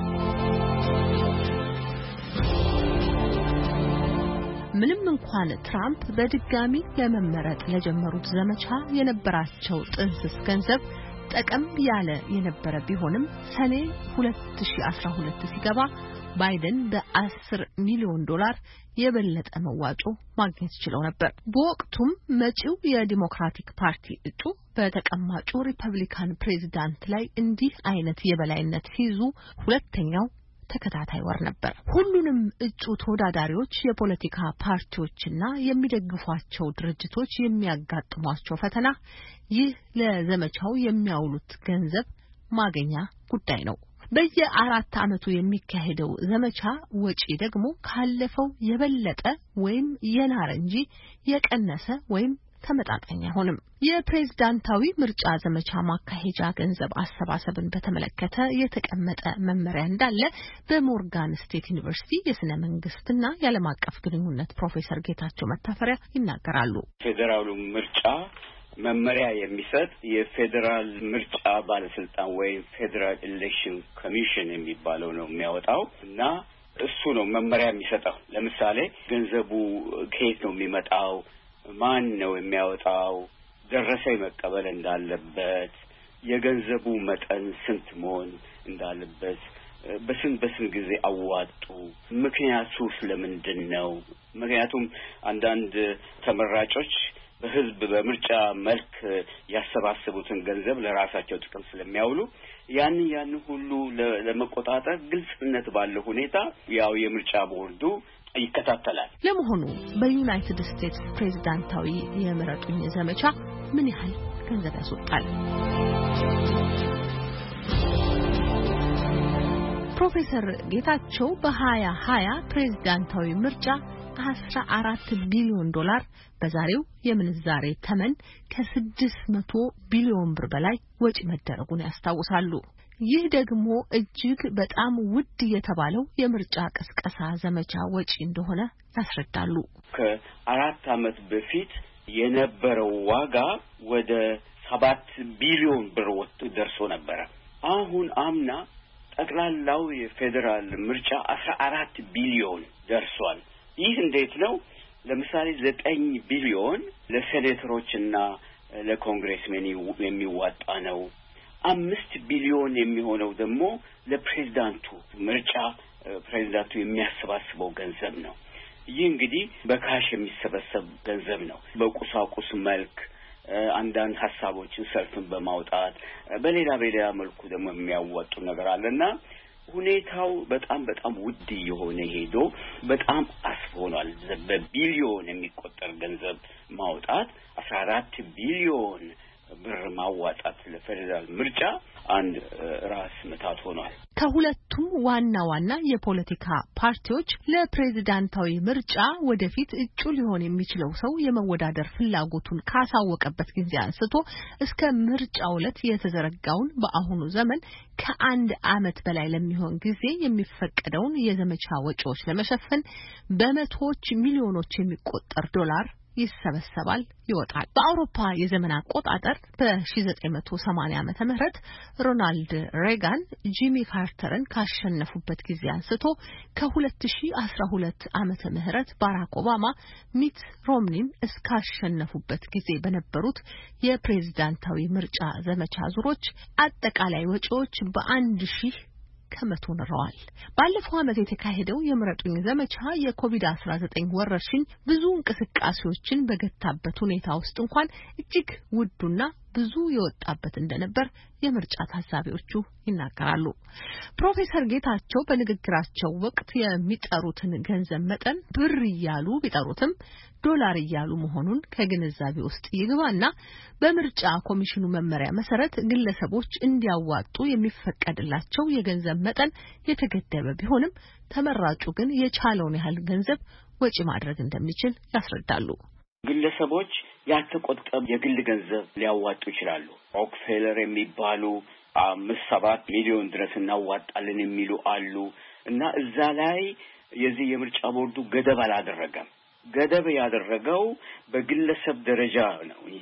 ምንም እንኳን ትራምፕ በድጋሚ ለመመረጥ ለጀመሩት ዘመቻ የነበራቸው ጥንስስ ገንዘብ ጠቀም ያለ የነበረ ቢሆንም ሰኔ ሁለት ሺህ አስራ ሁለት ሲገባ ባይደን በአስር ሚሊዮን ዶላር የበለጠ መዋጮ ማግኘት ችለው ነበር። በወቅቱም መጪው የዲሞክራቲክ ፓርቲ እጩ በተቀማጩ ሪፐብሊካን ፕሬዝዳንት ላይ እንዲህ አይነት የበላይነት ሲይዙ ሁለተኛው ተከታታይ ወር ነበር። ሁሉንም እጩ ተወዳዳሪዎች የፖለቲካ ፓርቲዎችና የሚደግፏቸው ድርጅቶች የሚያጋጥሟቸው ፈተና ይህ ለዘመቻው የሚያውሉት ገንዘብ ማግኛ ጉዳይ ነው። በየአራት ዓመቱ የሚካሄደው ዘመቻ ወጪ ደግሞ ካለፈው የበለጠ ወይም የናረ እንጂ የቀነሰ ወይም ተመጣጣኝ አይሆንም። የፕሬዝዳንታዊ ምርጫ ዘመቻ ማካሄጃ ገንዘብ አሰባሰብን በተመለከተ የተቀመጠ መመሪያ እንዳለ በሞርጋን ስቴት ዩኒቨርሲቲ የሥነ መንግስትና የዓለም አቀፍ ግንኙነት ፕሮፌሰር ጌታቸው መታፈሪያ ይናገራሉ። ፌዴራሉ ምርጫ መመሪያ የሚሰጥ የፌዴራል ምርጫ ባለስልጣን ወይም ፌዴራል ኤሌክሽን ኮሚሽን የሚባለው ነው የሚያወጣው እና እሱ ነው መመሪያ የሚሰጠው። ለምሳሌ ገንዘቡ ከየት ነው የሚመጣው፣ ማን ነው የሚያወጣው፣ ደረሰኝ መቀበል እንዳለበት፣ የገንዘቡ መጠን ስንት መሆን እንዳለበት፣ በስንት በስንት ጊዜ አዋጡ፣ ምክንያቱ ስለምንድን ነው? ምክንያቱም አንዳንድ ተመራጮች በህዝብ በምርጫ መልክ ያሰባሰቡትን ገንዘብ ለራሳቸው ጥቅም ስለሚያውሉ ያን ያን ሁሉ ለመቆጣጠር ግልጽነት ባለው ሁኔታ ያው የምርጫ ቦርዱ ይከታተላል። ለመሆኑ በዩናይትድ ስቴትስ ፕሬዝዳንታዊ የምረጡኝ ዘመቻ ምን ያህል ገንዘብ ያስወጣል? ፕሮፌሰር ጌታቸው በሀያ ሀያ ፕሬዝዳንታዊ ምርጫ አስራ አራት ቢሊዮን ዶላር በዛሬው የምንዛሬ ተመን ከስድስት መቶ ቢሊዮን ብር በላይ ወጪ መደረጉን ያስታውሳሉ። ይህ ደግሞ እጅግ በጣም ውድ የተባለው የምርጫ ቅስቀሳ ዘመቻ ወጪ እንደሆነ ያስረዳሉ። ከአራት ዓመት በፊት የነበረው ዋጋ ወደ ሰባት ቢሊዮን ብር ወጥቶ ደርሶ ነበር። አሁን አምና ጠቅላላው የፌዴራል ምርጫ አስራ አራት ቢሊዮን ደርሷል። ይህ እንዴት ነው? ለምሳሌ ዘጠኝ ቢሊዮን ለሴኔተሮችና ለኮንግሬስሜን የሚዋጣ ነው። አምስት ቢሊዮን የሚሆነው ደግሞ ለፕሬዝዳንቱ ምርጫ ፕሬዝዳንቱ የሚያሰባስበው ገንዘብ ነው። ይህ እንግዲህ በካሽ የሚሰበሰብ ገንዘብ ነው። በቁሳቁስ መልክ አንዳንድ ሐሳቦችን ሰልፍን በማውጣት በሌላ በሌላ መልኩ ደግሞ የሚያወጡ ነገር አለና ሁኔታው በጣም በጣም ውድ የሆነ ሄዶ በጣም አስፎናል። በቢሊዮን የሚቆጠር ገንዘብ ማውጣት አስራ አራት ቢሊዮን ብር ማዋጣት ለፌደራል ምርጫ አንድ ራስ ምታት ሆኗል። ከሁለቱም ዋና ዋና የፖለቲካ ፓርቲዎች ለፕሬዝዳንታዊ ምርጫ ወደፊት እጩ ሊሆን የሚችለው ሰው የመወዳደር ፍላጎቱን ካሳወቀበት ጊዜ አንስቶ እስከ ምርጫው ዕለት የተዘረጋውን በአሁኑ ዘመን ከአንድ ዓመት በላይ ለሚሆን ጊዜ የሚፈቀደውን የዘመቻ ወጪዎች ለመሸፈን በመቶዎች ሚሊዮኖች የሚቆጠር ዶላር ይሰበሰባል ይወጣል። በአውሮፓ የዘመን አቆጣጠር በ1980 ዓመተ ምህረት ሮናልድ ሬጋን ጂሚ ካርተርን ካሸነፉበት ጊዜ አንስቶ ከ2012 ዓመተ ምህረት ባራክ ኦባማ ሚት ሮምኒን እስካሸነፉበት ጊዜ በነበሩት የፕሬዝዳንታዊ ምርጫ ዘመቻ ዙሮች አጠቃላይ ወጪዎች በአንድ ሺህ ከመቶ ንረዋል። ባለፈው ዓመት የተካሄደው የምረጡኝ ዘመቻ የኮቪድ አስራ ዘጠኝ ወረርሽኝ ብዙ እንቅስቃሴዎችን በገታበት ሁኔታ ውስጥ እንኳን እጅግ ውዱና ብዙ የወጣበት እንደነበር የምርጫ ታዛቢዎቹ ይናገራሉ። ፕሮፌሰር ጌታቸው በንግግራቸው ወቅት የሚጠሩትን ገንዘብ መጠን ብር እያሉ ቢጠሩትም ዶላር እያሉ መሆኑን ከግንዛቤ ውስጥ ይግባና በምርጫ ኮሚሽኑ መመሪያ መሰረት ግለሰቦች እንዲያዋጡ የሚፈቀድላቸው የገንዘብ መጠን የተገደበ ቢሆንም ተመራጩ ግን የቻለውን ያህል ገንዘብ ወጪ ማድረግ እንደሚችል ያስረዳሉ። ግለሰቦች ያልተቆጠበ የግል ገንዘብ ሊያዋጡ ይችላሉ። ሮክፌለር የሚባሉ አምስት ሰባት ሚሊዮን ድረስ እናዋጣለን የሚሉ አሉ እና እዛ ላይ የዚህ የምርጫ ቦርዱ ገደብ አላደረገም። ገደብ ያደረገው በግለሰብ ደረጃ ነው እንጂ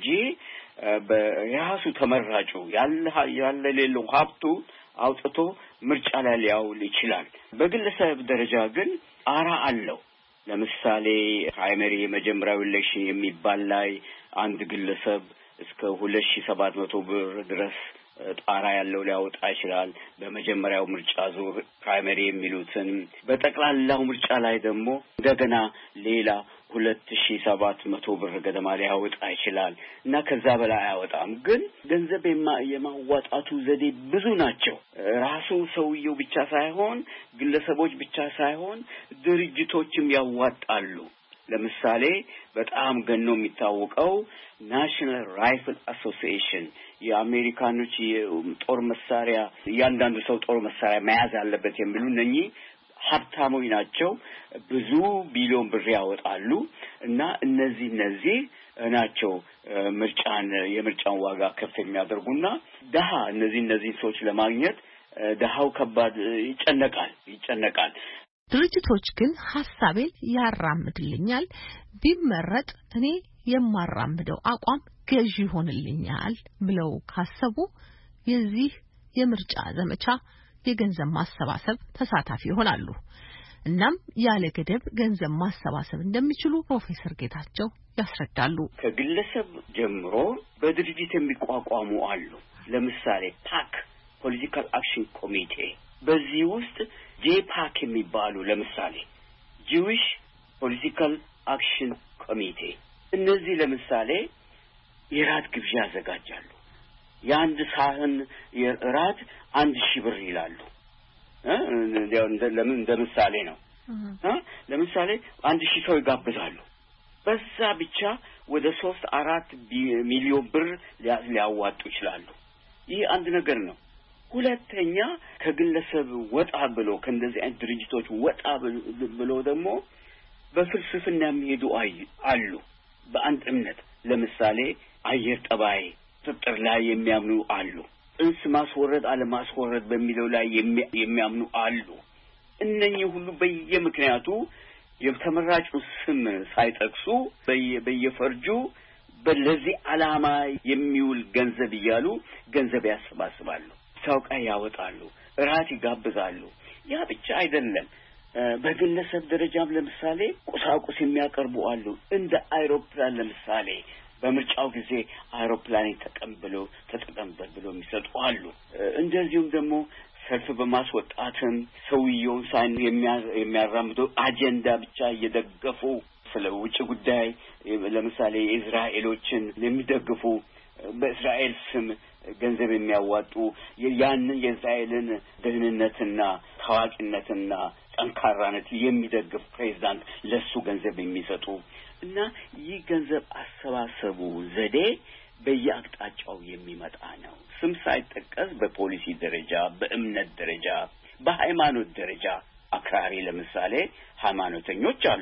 በራሱ ተመራጩ ያለ ያለ ሌለው ሀብቱ አውጥቶ ምርጫ ላይ ሊያውል ይችላል። በግለሰብ ደረጃ ግን አራ አለው። ለምሳሌ ፕራይመሪ የመጀመሪያው ኢሌክሽን የሚባል ላይ አንድ ግለሰብ እስከ ሁለት ሺህ ሰባት መቶ ብር ድረስ ጣራ ያለው ሊያወጣ ይችላል። በመጀመሪያው ምርጫ ዙር ፕራይመሪ የሚሉትን በጠቅላላው ምርጫ ላይ ደግሞ እንደገና ሌላ ሁለት ሺህ ሰባት መቶ ብር ገደማ ሊያወጣ ይችላል እና ከዛ በላይ አያወጣም። ግን ገንዘብ የማዋጣቱ ዘዴ ብዙ ናቸው። ራሱ ሰውየው ብቻ ሳይሆን ግለሰቦች ብቻ ሳይሆን ድርጅቶችም ያዋጣሉ። ለምሳሌ በጣም ገኖ የሚታወቀው ናሽናል ራይፍል አሶሲኤሽን የአሜሪካኖች የጦር መሳሪያ እያንዳንዱ ሰው ጦር መሳሪያ መያዝ አለበት የሚሉ እነኚህ ሀብታሞች ናቸው። ብዙ ቢሊዮን ብር ያወጣሉ እና እነዚህ እነዚህ ናቸው ምርጫን የምርጫን ዋጋ ከፍ የሚያደርጉና ደሃ እነዚህ እነዚህ ሰዎች ለማግኘት ደሃው ከባድ ይጨነቃል ይጨነቃል። ድርጅቶች ግን ሐሳቤን ያራምድልኛል፣ ቢመረጥ እኔ የማራምደው አቋም ገዢ ይሆንልኛል ብለው ካሰቡ የዚህ የምርጫ ዘመቻ የገንዘብ ማሰባሰብ ተሳታፊ ይሆናሉ። እናም ያለ ገደብ ገንዘብ ማሰባሰብ እንደሚችሉ ፕሮፌሰር ጌታቸው ያስረዳሉ። ከግለሰብ ጀምሮ በድርጅት የሚቋቋሙ አሉ። ለምሳሌ ፓክ ፖለቲካል አክሽን ኮሚቴ፣ በዚህ ውስጥ ጄፓክ የሚባሉ ለምሳሌ ጂዊሽ ፖለቲካል አክሽን ኮሚቴ፣ እነዚህ ለምሳሌ የራት ግብዣ ያዘጋጃሉ። የአንድ ሳህን የራት አንድ ሺህ ብር ይላሉ። ለምን እንደምሳሌ ነው። ለምሳሌ አንድ ሺህ ሰው ይጋብዛሉ። በዛ ብቻ ወደ ሶስት አራት ሚሊዮን ብር ሊያዋጡ ይችላሉ። ይህ አንድ ነገር ነው። ሁለተኛ ከግለሰብ ወጣ ብሎ ከእንደዚህ አይነት ድርጅቶች ወጣ ብሎ ደግሞ በፍልስፍና የሚሄዱ አሉ። በአንድ እምነት ለምሳሌ አየር ጠባይ ፍጥር ላይ የሚያምኑ አሉ። እንስ ማስወረድ አለማስወረድ በሚለው ላይ የሚያምኑ አሉ። እነኚህ ሁሉ በየምክንያቱ የተመራጩ ስም ሳይጠቅሱ በየፈርጁ በለዚህ ዓላማ የሚውል ገንዘብ እያሉ ገንዘብ ያሰባስባሉ፣ ሰውቃ ያወጣሉ፣ እራት ይጋብዛሉ። ያ ብቻ አይደለም። በግለሰብ ደረጃም ለምሳሌ ቁሳቁስ የሚያቀርቡ አሉ። እንደ አይሮፕላን ለምሳሌ በምርጫው ጊዜ አይሮፕላን ተቀምብሎ ተጠቀምበት ብሎ የሚሰጡ አሉ። እንደዚሁም ደግሞ ሰልፍ በማስወጣትም ሰውየውን ሳይን የሚያራምደው አጀንዳ ብቻ እየደገፉ ስለ ውጭ ጉዳይ ለምሳሌ እስራኤሎችን የሚደግፉ በእስራኤል ስም ገንዘብ የሚያዋጡ ያንን የእስራኤልን ደህንነትና ታዋቂነትና ጠንካራነት የሚደግፍ ፕሬዝዳንት ለሱ ገንዘብ የሚሰጡ እና ይህ ገንዘብ አሰባሰቡ ዘዴ በየአቅጣጫው የሚመጣ ነው። ስም ሳይጠቀስ በፖሊሲ ደረጃ፣ በእምነት ደረጃ፣ በሃይማኖት ደረጃ አክራሪ ለምሳሌ ሃይማኖተኞች አሉ።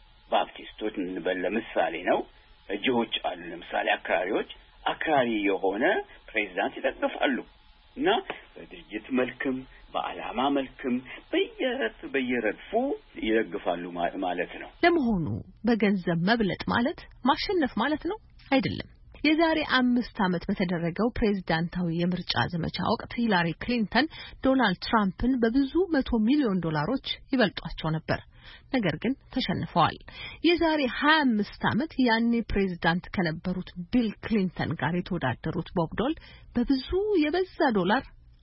ባፕቲስቶች እንበል ለምሳሌ ነው። ጂዎች አሉ ለምሳሌ አክራሪዎች። አክራሪ የሆነ ፕሬዝዳንት ይደግፋሉ እና በድርጅት መልክም በዓላማ መልክም በየረድፍ በየረድፉ ይደግፋሉ ማለት ነው። ለመሆኑ በገንዘብ መብለጥ ማለት ማሸነፍ ማለት ነው? አይደለም። የዛሬ አምስት ዓመት በተደረገው ፕሬዝዳንታዊ የምርጫ ዘመቻ ወቅት ሂላሪ ክሊንተን ዶናልድ ትራምፕን በብዙ መቶ ሚሊዮን ዶላሮች ይበልጧቸው ነበር። ነገር ግን ተሸንፈዋል። የዛሬ ሀያ አምስት ዓመት ያኔ ፕሬዝዳንት ከነበሩት ቢል ክሊንተን ጋር የተወዳደሩት ቦብ ዶል በብዙ የበዛ ዶላር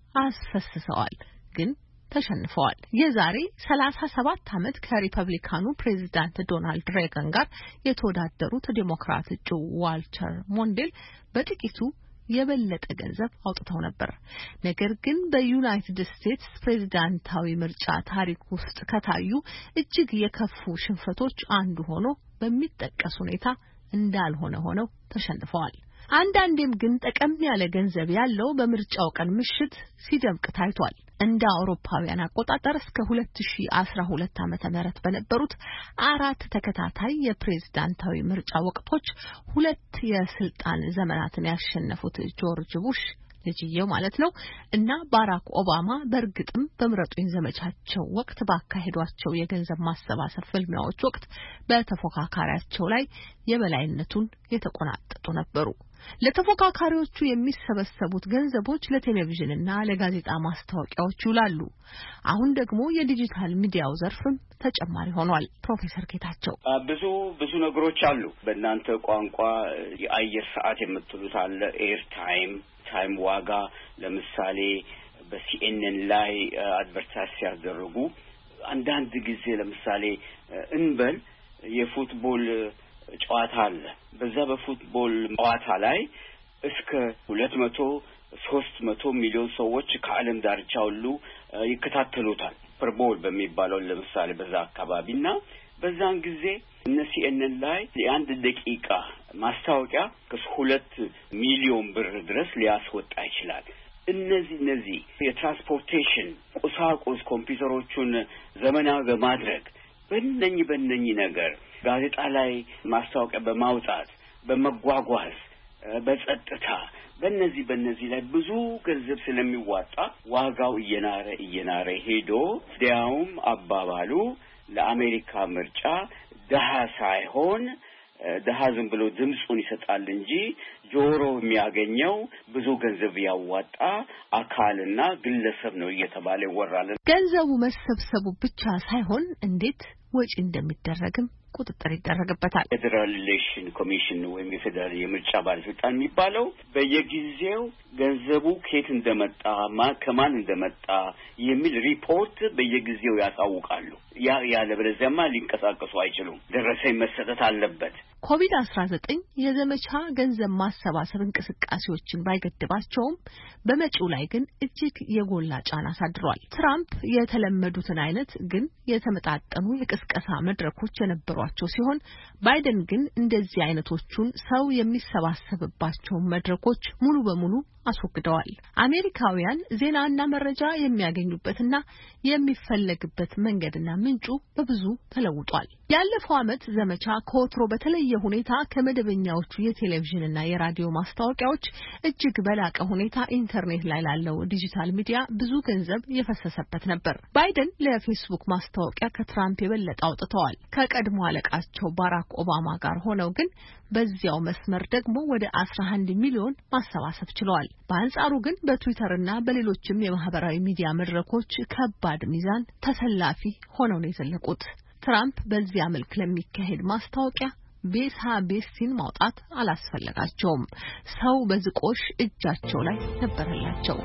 አስፈስሰዋል፣ ግን ተሸንፈዋል። የዛሬ ሰላሳ ሰባት ዓመት ከሪፐብሊካኑ ፕሬዝዳንት ዶናልድ ሬገን ጋር የተወዳደሩት ዴሞክራት እጩ ዋልተር ሞንዴል በጥቂቱ የበለጠ ገንዘብ አውጥተው ነበር። ነገር ግን በዩናይትድ ስቴትስ ፕሬዝዳንታዊ ምርጫ ታሪክ ውስጥ ከታዩ እጅግ የከፉ ሽንፈቶች አንዱ ሆኖ በሚጠቀስ ሁኔታ እንዳልሆነ ሆነው ተሸንፈዋል። አንዳንዴም ግን ጠቀም ያለ ገንዘብ ያለው በምርጫው ቀን ምሽት ሲደምቅ ታይቷል። እንደ አውሮፓውያን አቆጣጠር እስከ ሁለት ሺህ አስራ ሁለት ዓመተ ምህረት በነበሩት አራት ተከታታይ የፕሬዝዳንታዊ ምርጫ ወቅቶች ሁለት የስልጣን ዘመናትን ያሸነፉት ጆርጅ ቡሽ ልጅየው ማለት ነው እና ባራክ ኦባማ በእርግጥም በምረጡኝ ዘመቻቸው ወቅት ባካሄዷቸው የገንዘብ ማሰባሰብ ፍልሚያዎች ወቅት በተፎካካሪያቸው ላይ የበላይነቱን የተቆናጠጡ ነበሩ። ለተፎካካሪዎቹ የሚሰበሰቡት ገንዘቦች ለቴሌቪዥንና ለጋዜጣ ማስታወቂያዎች ይውላሉ። አሁን ደግሞ የዲጂታል ሚዲያው ዘርፍም ተጨማሪ ሆኗል። ፕሮፌሰር ጌታቸው ብዙ ብዙ ነገሮች አሉ። በእናንተ ቋንቋ የአየር ሰዓት የምትሉት አለ። ኤር ታይም ታይም ዋጋ ለምሳሌ በሲኤንኤን ላይ አድቨርታይዝ ሲያደርጉ አንዳንድ ጊዜ ለምሳሌ እንበል የፉትቦል ጨዋታ አለ። በዛ በፉትቦል ጨዋታ ላይ እስከ ሁለት መቶ ሶስት መቶ ሚሊዮን ሰዎች ከዓለም ዳርቻ ሁሉ ይከታተሉታል። ሱፐርቦል በሚባለው ለምሳሌ በዛ አካባቢና በዛን ጊዜ እነ ሲኤንኤን ላይ የአንድ ደቂቃ ማስታወቂያ ከሁለት ሚሊዮን ብር ድረስ ሊያስወጣ ይችላል። እነዚህ እነዚህ የትራንስፖርቴሽን ቁሳቁስ ኮምፒውተሮቹን ዘመናዊ በማድረግ በእነኝ በእነኝ ነገር ጋዜጣ ላይ ማስታወቂያ በማውጣት በመጓጓዝ በጸጥታ በእነዚህ በእነዚህ ላይ ብዙ ገንዘብ ስለሚዋጣ ዋጋው እየናረ እየናረ ሄዶ ዲያውም አባባሉ ለአሜሪካ ምርጫ ደሃ ሳይሆን ደሃ ዝም ብሎ ድምጹን ይሰጣል እንጂ ጆሮ የሚያገኘው ብዙ ገንዘብ ያዋጣ አካልና ግለሰብ ነው እየተባለ ይወራል። ገንዘቡ መሰብሰቡ ብቻ ሳይሆን እንዴት ወጪ እንደሚደረግም ቁጥጥር ይደረግበታል። ፌደራል ኢሌክሽን ኮሚሽን ወይም የፌደራል የምርጫ ባለስልጣን የሚባለው በየጊዜው ገንዘቡ ከየት እንደመጣ ከማን እንደመጣ የሚል ሪፖርት በየጊዜው ያሳውቃሉ። ያ ያለበለዚያማ ሊንቀሳቀሱ አይችሉም። ደረሰኝ መሰጠት አለበት። ኮቪድ አስራ ዘጠኝ የዘመቻ ገንዘብ ማሰባሰብ እንቅስቃሴዎችን ባይገድባቸውም በመጪው ላይ ግን እጅግ የጎላ ጫና አሳድሯል። ትራምፕ የተለመዱትን አይነት ግን የተመጣጠኑ የቅስቀሳ መድረኮች የነበሯቸው ሲሆን ባይደን ግን እንደዚህ አይነቶቹን ሰው የሚሰባሰብባቸውን መድረኮች ሙሉ በሙሉ አስወግደዋል። አሜሪካውያን ዜናና መረጃ የሚያገኙበትና የሚፈለግበት መንገድና ምንጩ በብዙ ተለውጧል። ያለፈው ዓመት ዘመቻ ከወትሮ በተለየ ሁኔታ ከመደበኛዎቹ የቴሌቪዥንና የራዲዮ ማስታወቂያዎች እጅግ በላቀ ሁኔታ ኢንተርኔት ላይ ላለው ዲጂታል ሚዲያ ብዙ ገንዘብ የፈሰሰበት ነበር። ባይደን ለፌስቡክ ማስታወቂያ ከትራምፕ የበለጠ አውጥተዋል። ከቀድሞ አለቃቸው ባራክ ኦባማ ጋር ሆነው ግን በዚያው መስመር ደግሞ ወደ አስራ አንድ ሚሊዮን ማሰባሰብ ችለዋል። በአንጻሩ ግን በትዊተርና በሌሎችም የማህበራዊ ሚዲያ መድረኮች ከባድ ሚዛን ተሰላፊ ሆነው ነው የዘለቁት። ትራምፕ በዚያ መልክ ለሚካሄድ ማስታወቂያ ቤሳ ቤሲን ማውጣት አላስፈለጋቸውም። ሰው በዝቆሽ እጃቸው ላይ ነበረላቸው።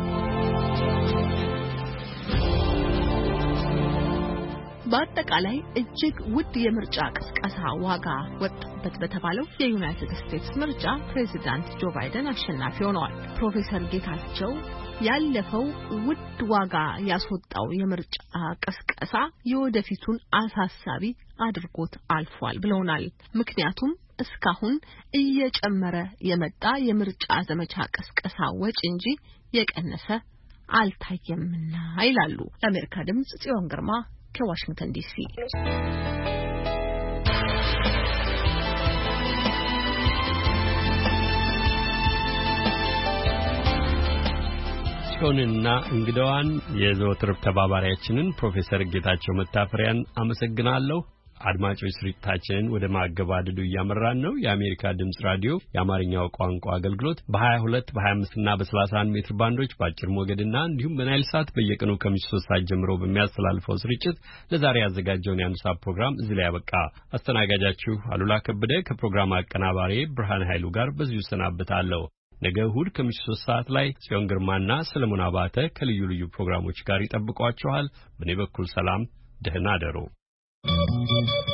በአጠቃላይ እጅግ ውድ የምርጫ ቅስቀሳ ዋጋ ወጣበት በተባለው የዩናይትድ ስቴትስ ምርጫ ፕሬዚዳንት ጆ ባይደን አሸናፊ ሆነዋል። ፕሮፌሰር ጌታቸው ያለፈው ውድ ዋጋ ያስወጣው የምርጫ ቅስቀሳ የወደፊቱን አሳሳቢ አድርጎት አልፏል ብለውናል። ምክንያቱም እስካሁን እየጨመረ የመጣ የምርጫ ዘመቻ ቅስቀሳ ወጪ እንጂ የቀነሰ አልታየምና ይላሉ። ለአሜሪካ ድምጽ ጽዮን ግርማ ከዋሽንግተን ዲሲ። ጽዮንና እንግዳዋን የዘወትር ተባባሪያችንን ፕሮፌሰር ጌታቸው መታፈሪያን አመሰግናለሁ። አድማጮች ስርጭታችንን ወደ ማገባደዱ እያመራን ነው። የአሜሪካ ድምጽ ራዲዮ የአማርኛው ቋንቋ አገልግሎት በ22 በ25 እና በ31 ሜትር ባንዶች በአጭር ሞገድና እንዲሁም በናይል ሳት በየቀኑ ከምሽቱ ሶስት ሰዓት ጀምሮ በሚያስተላልፈው ስርጭት ለዛሬ ያዘጋጀውን የአንድ ሰዓት ፕሮግራም እዚህ ላይ ያበቃ። አስተናጋጃችሁ አሉላ ከበደ ከፕሮግራም አቀናባሪ ብርሃን ኃይሉ ጋር በዚሁ ሰናብታለሁ። ነገ እሁድ ከምሽቱ ሶስት ሰዓት ላይ ጽዮን ግርማና ሰለሞን አባተ ከልዩ ልዩ ፕሮግራሞች ጋር ይጠብቋችኋል። በእኔ በኩል ሰላም፣ ደህና አደሩ። Thank you.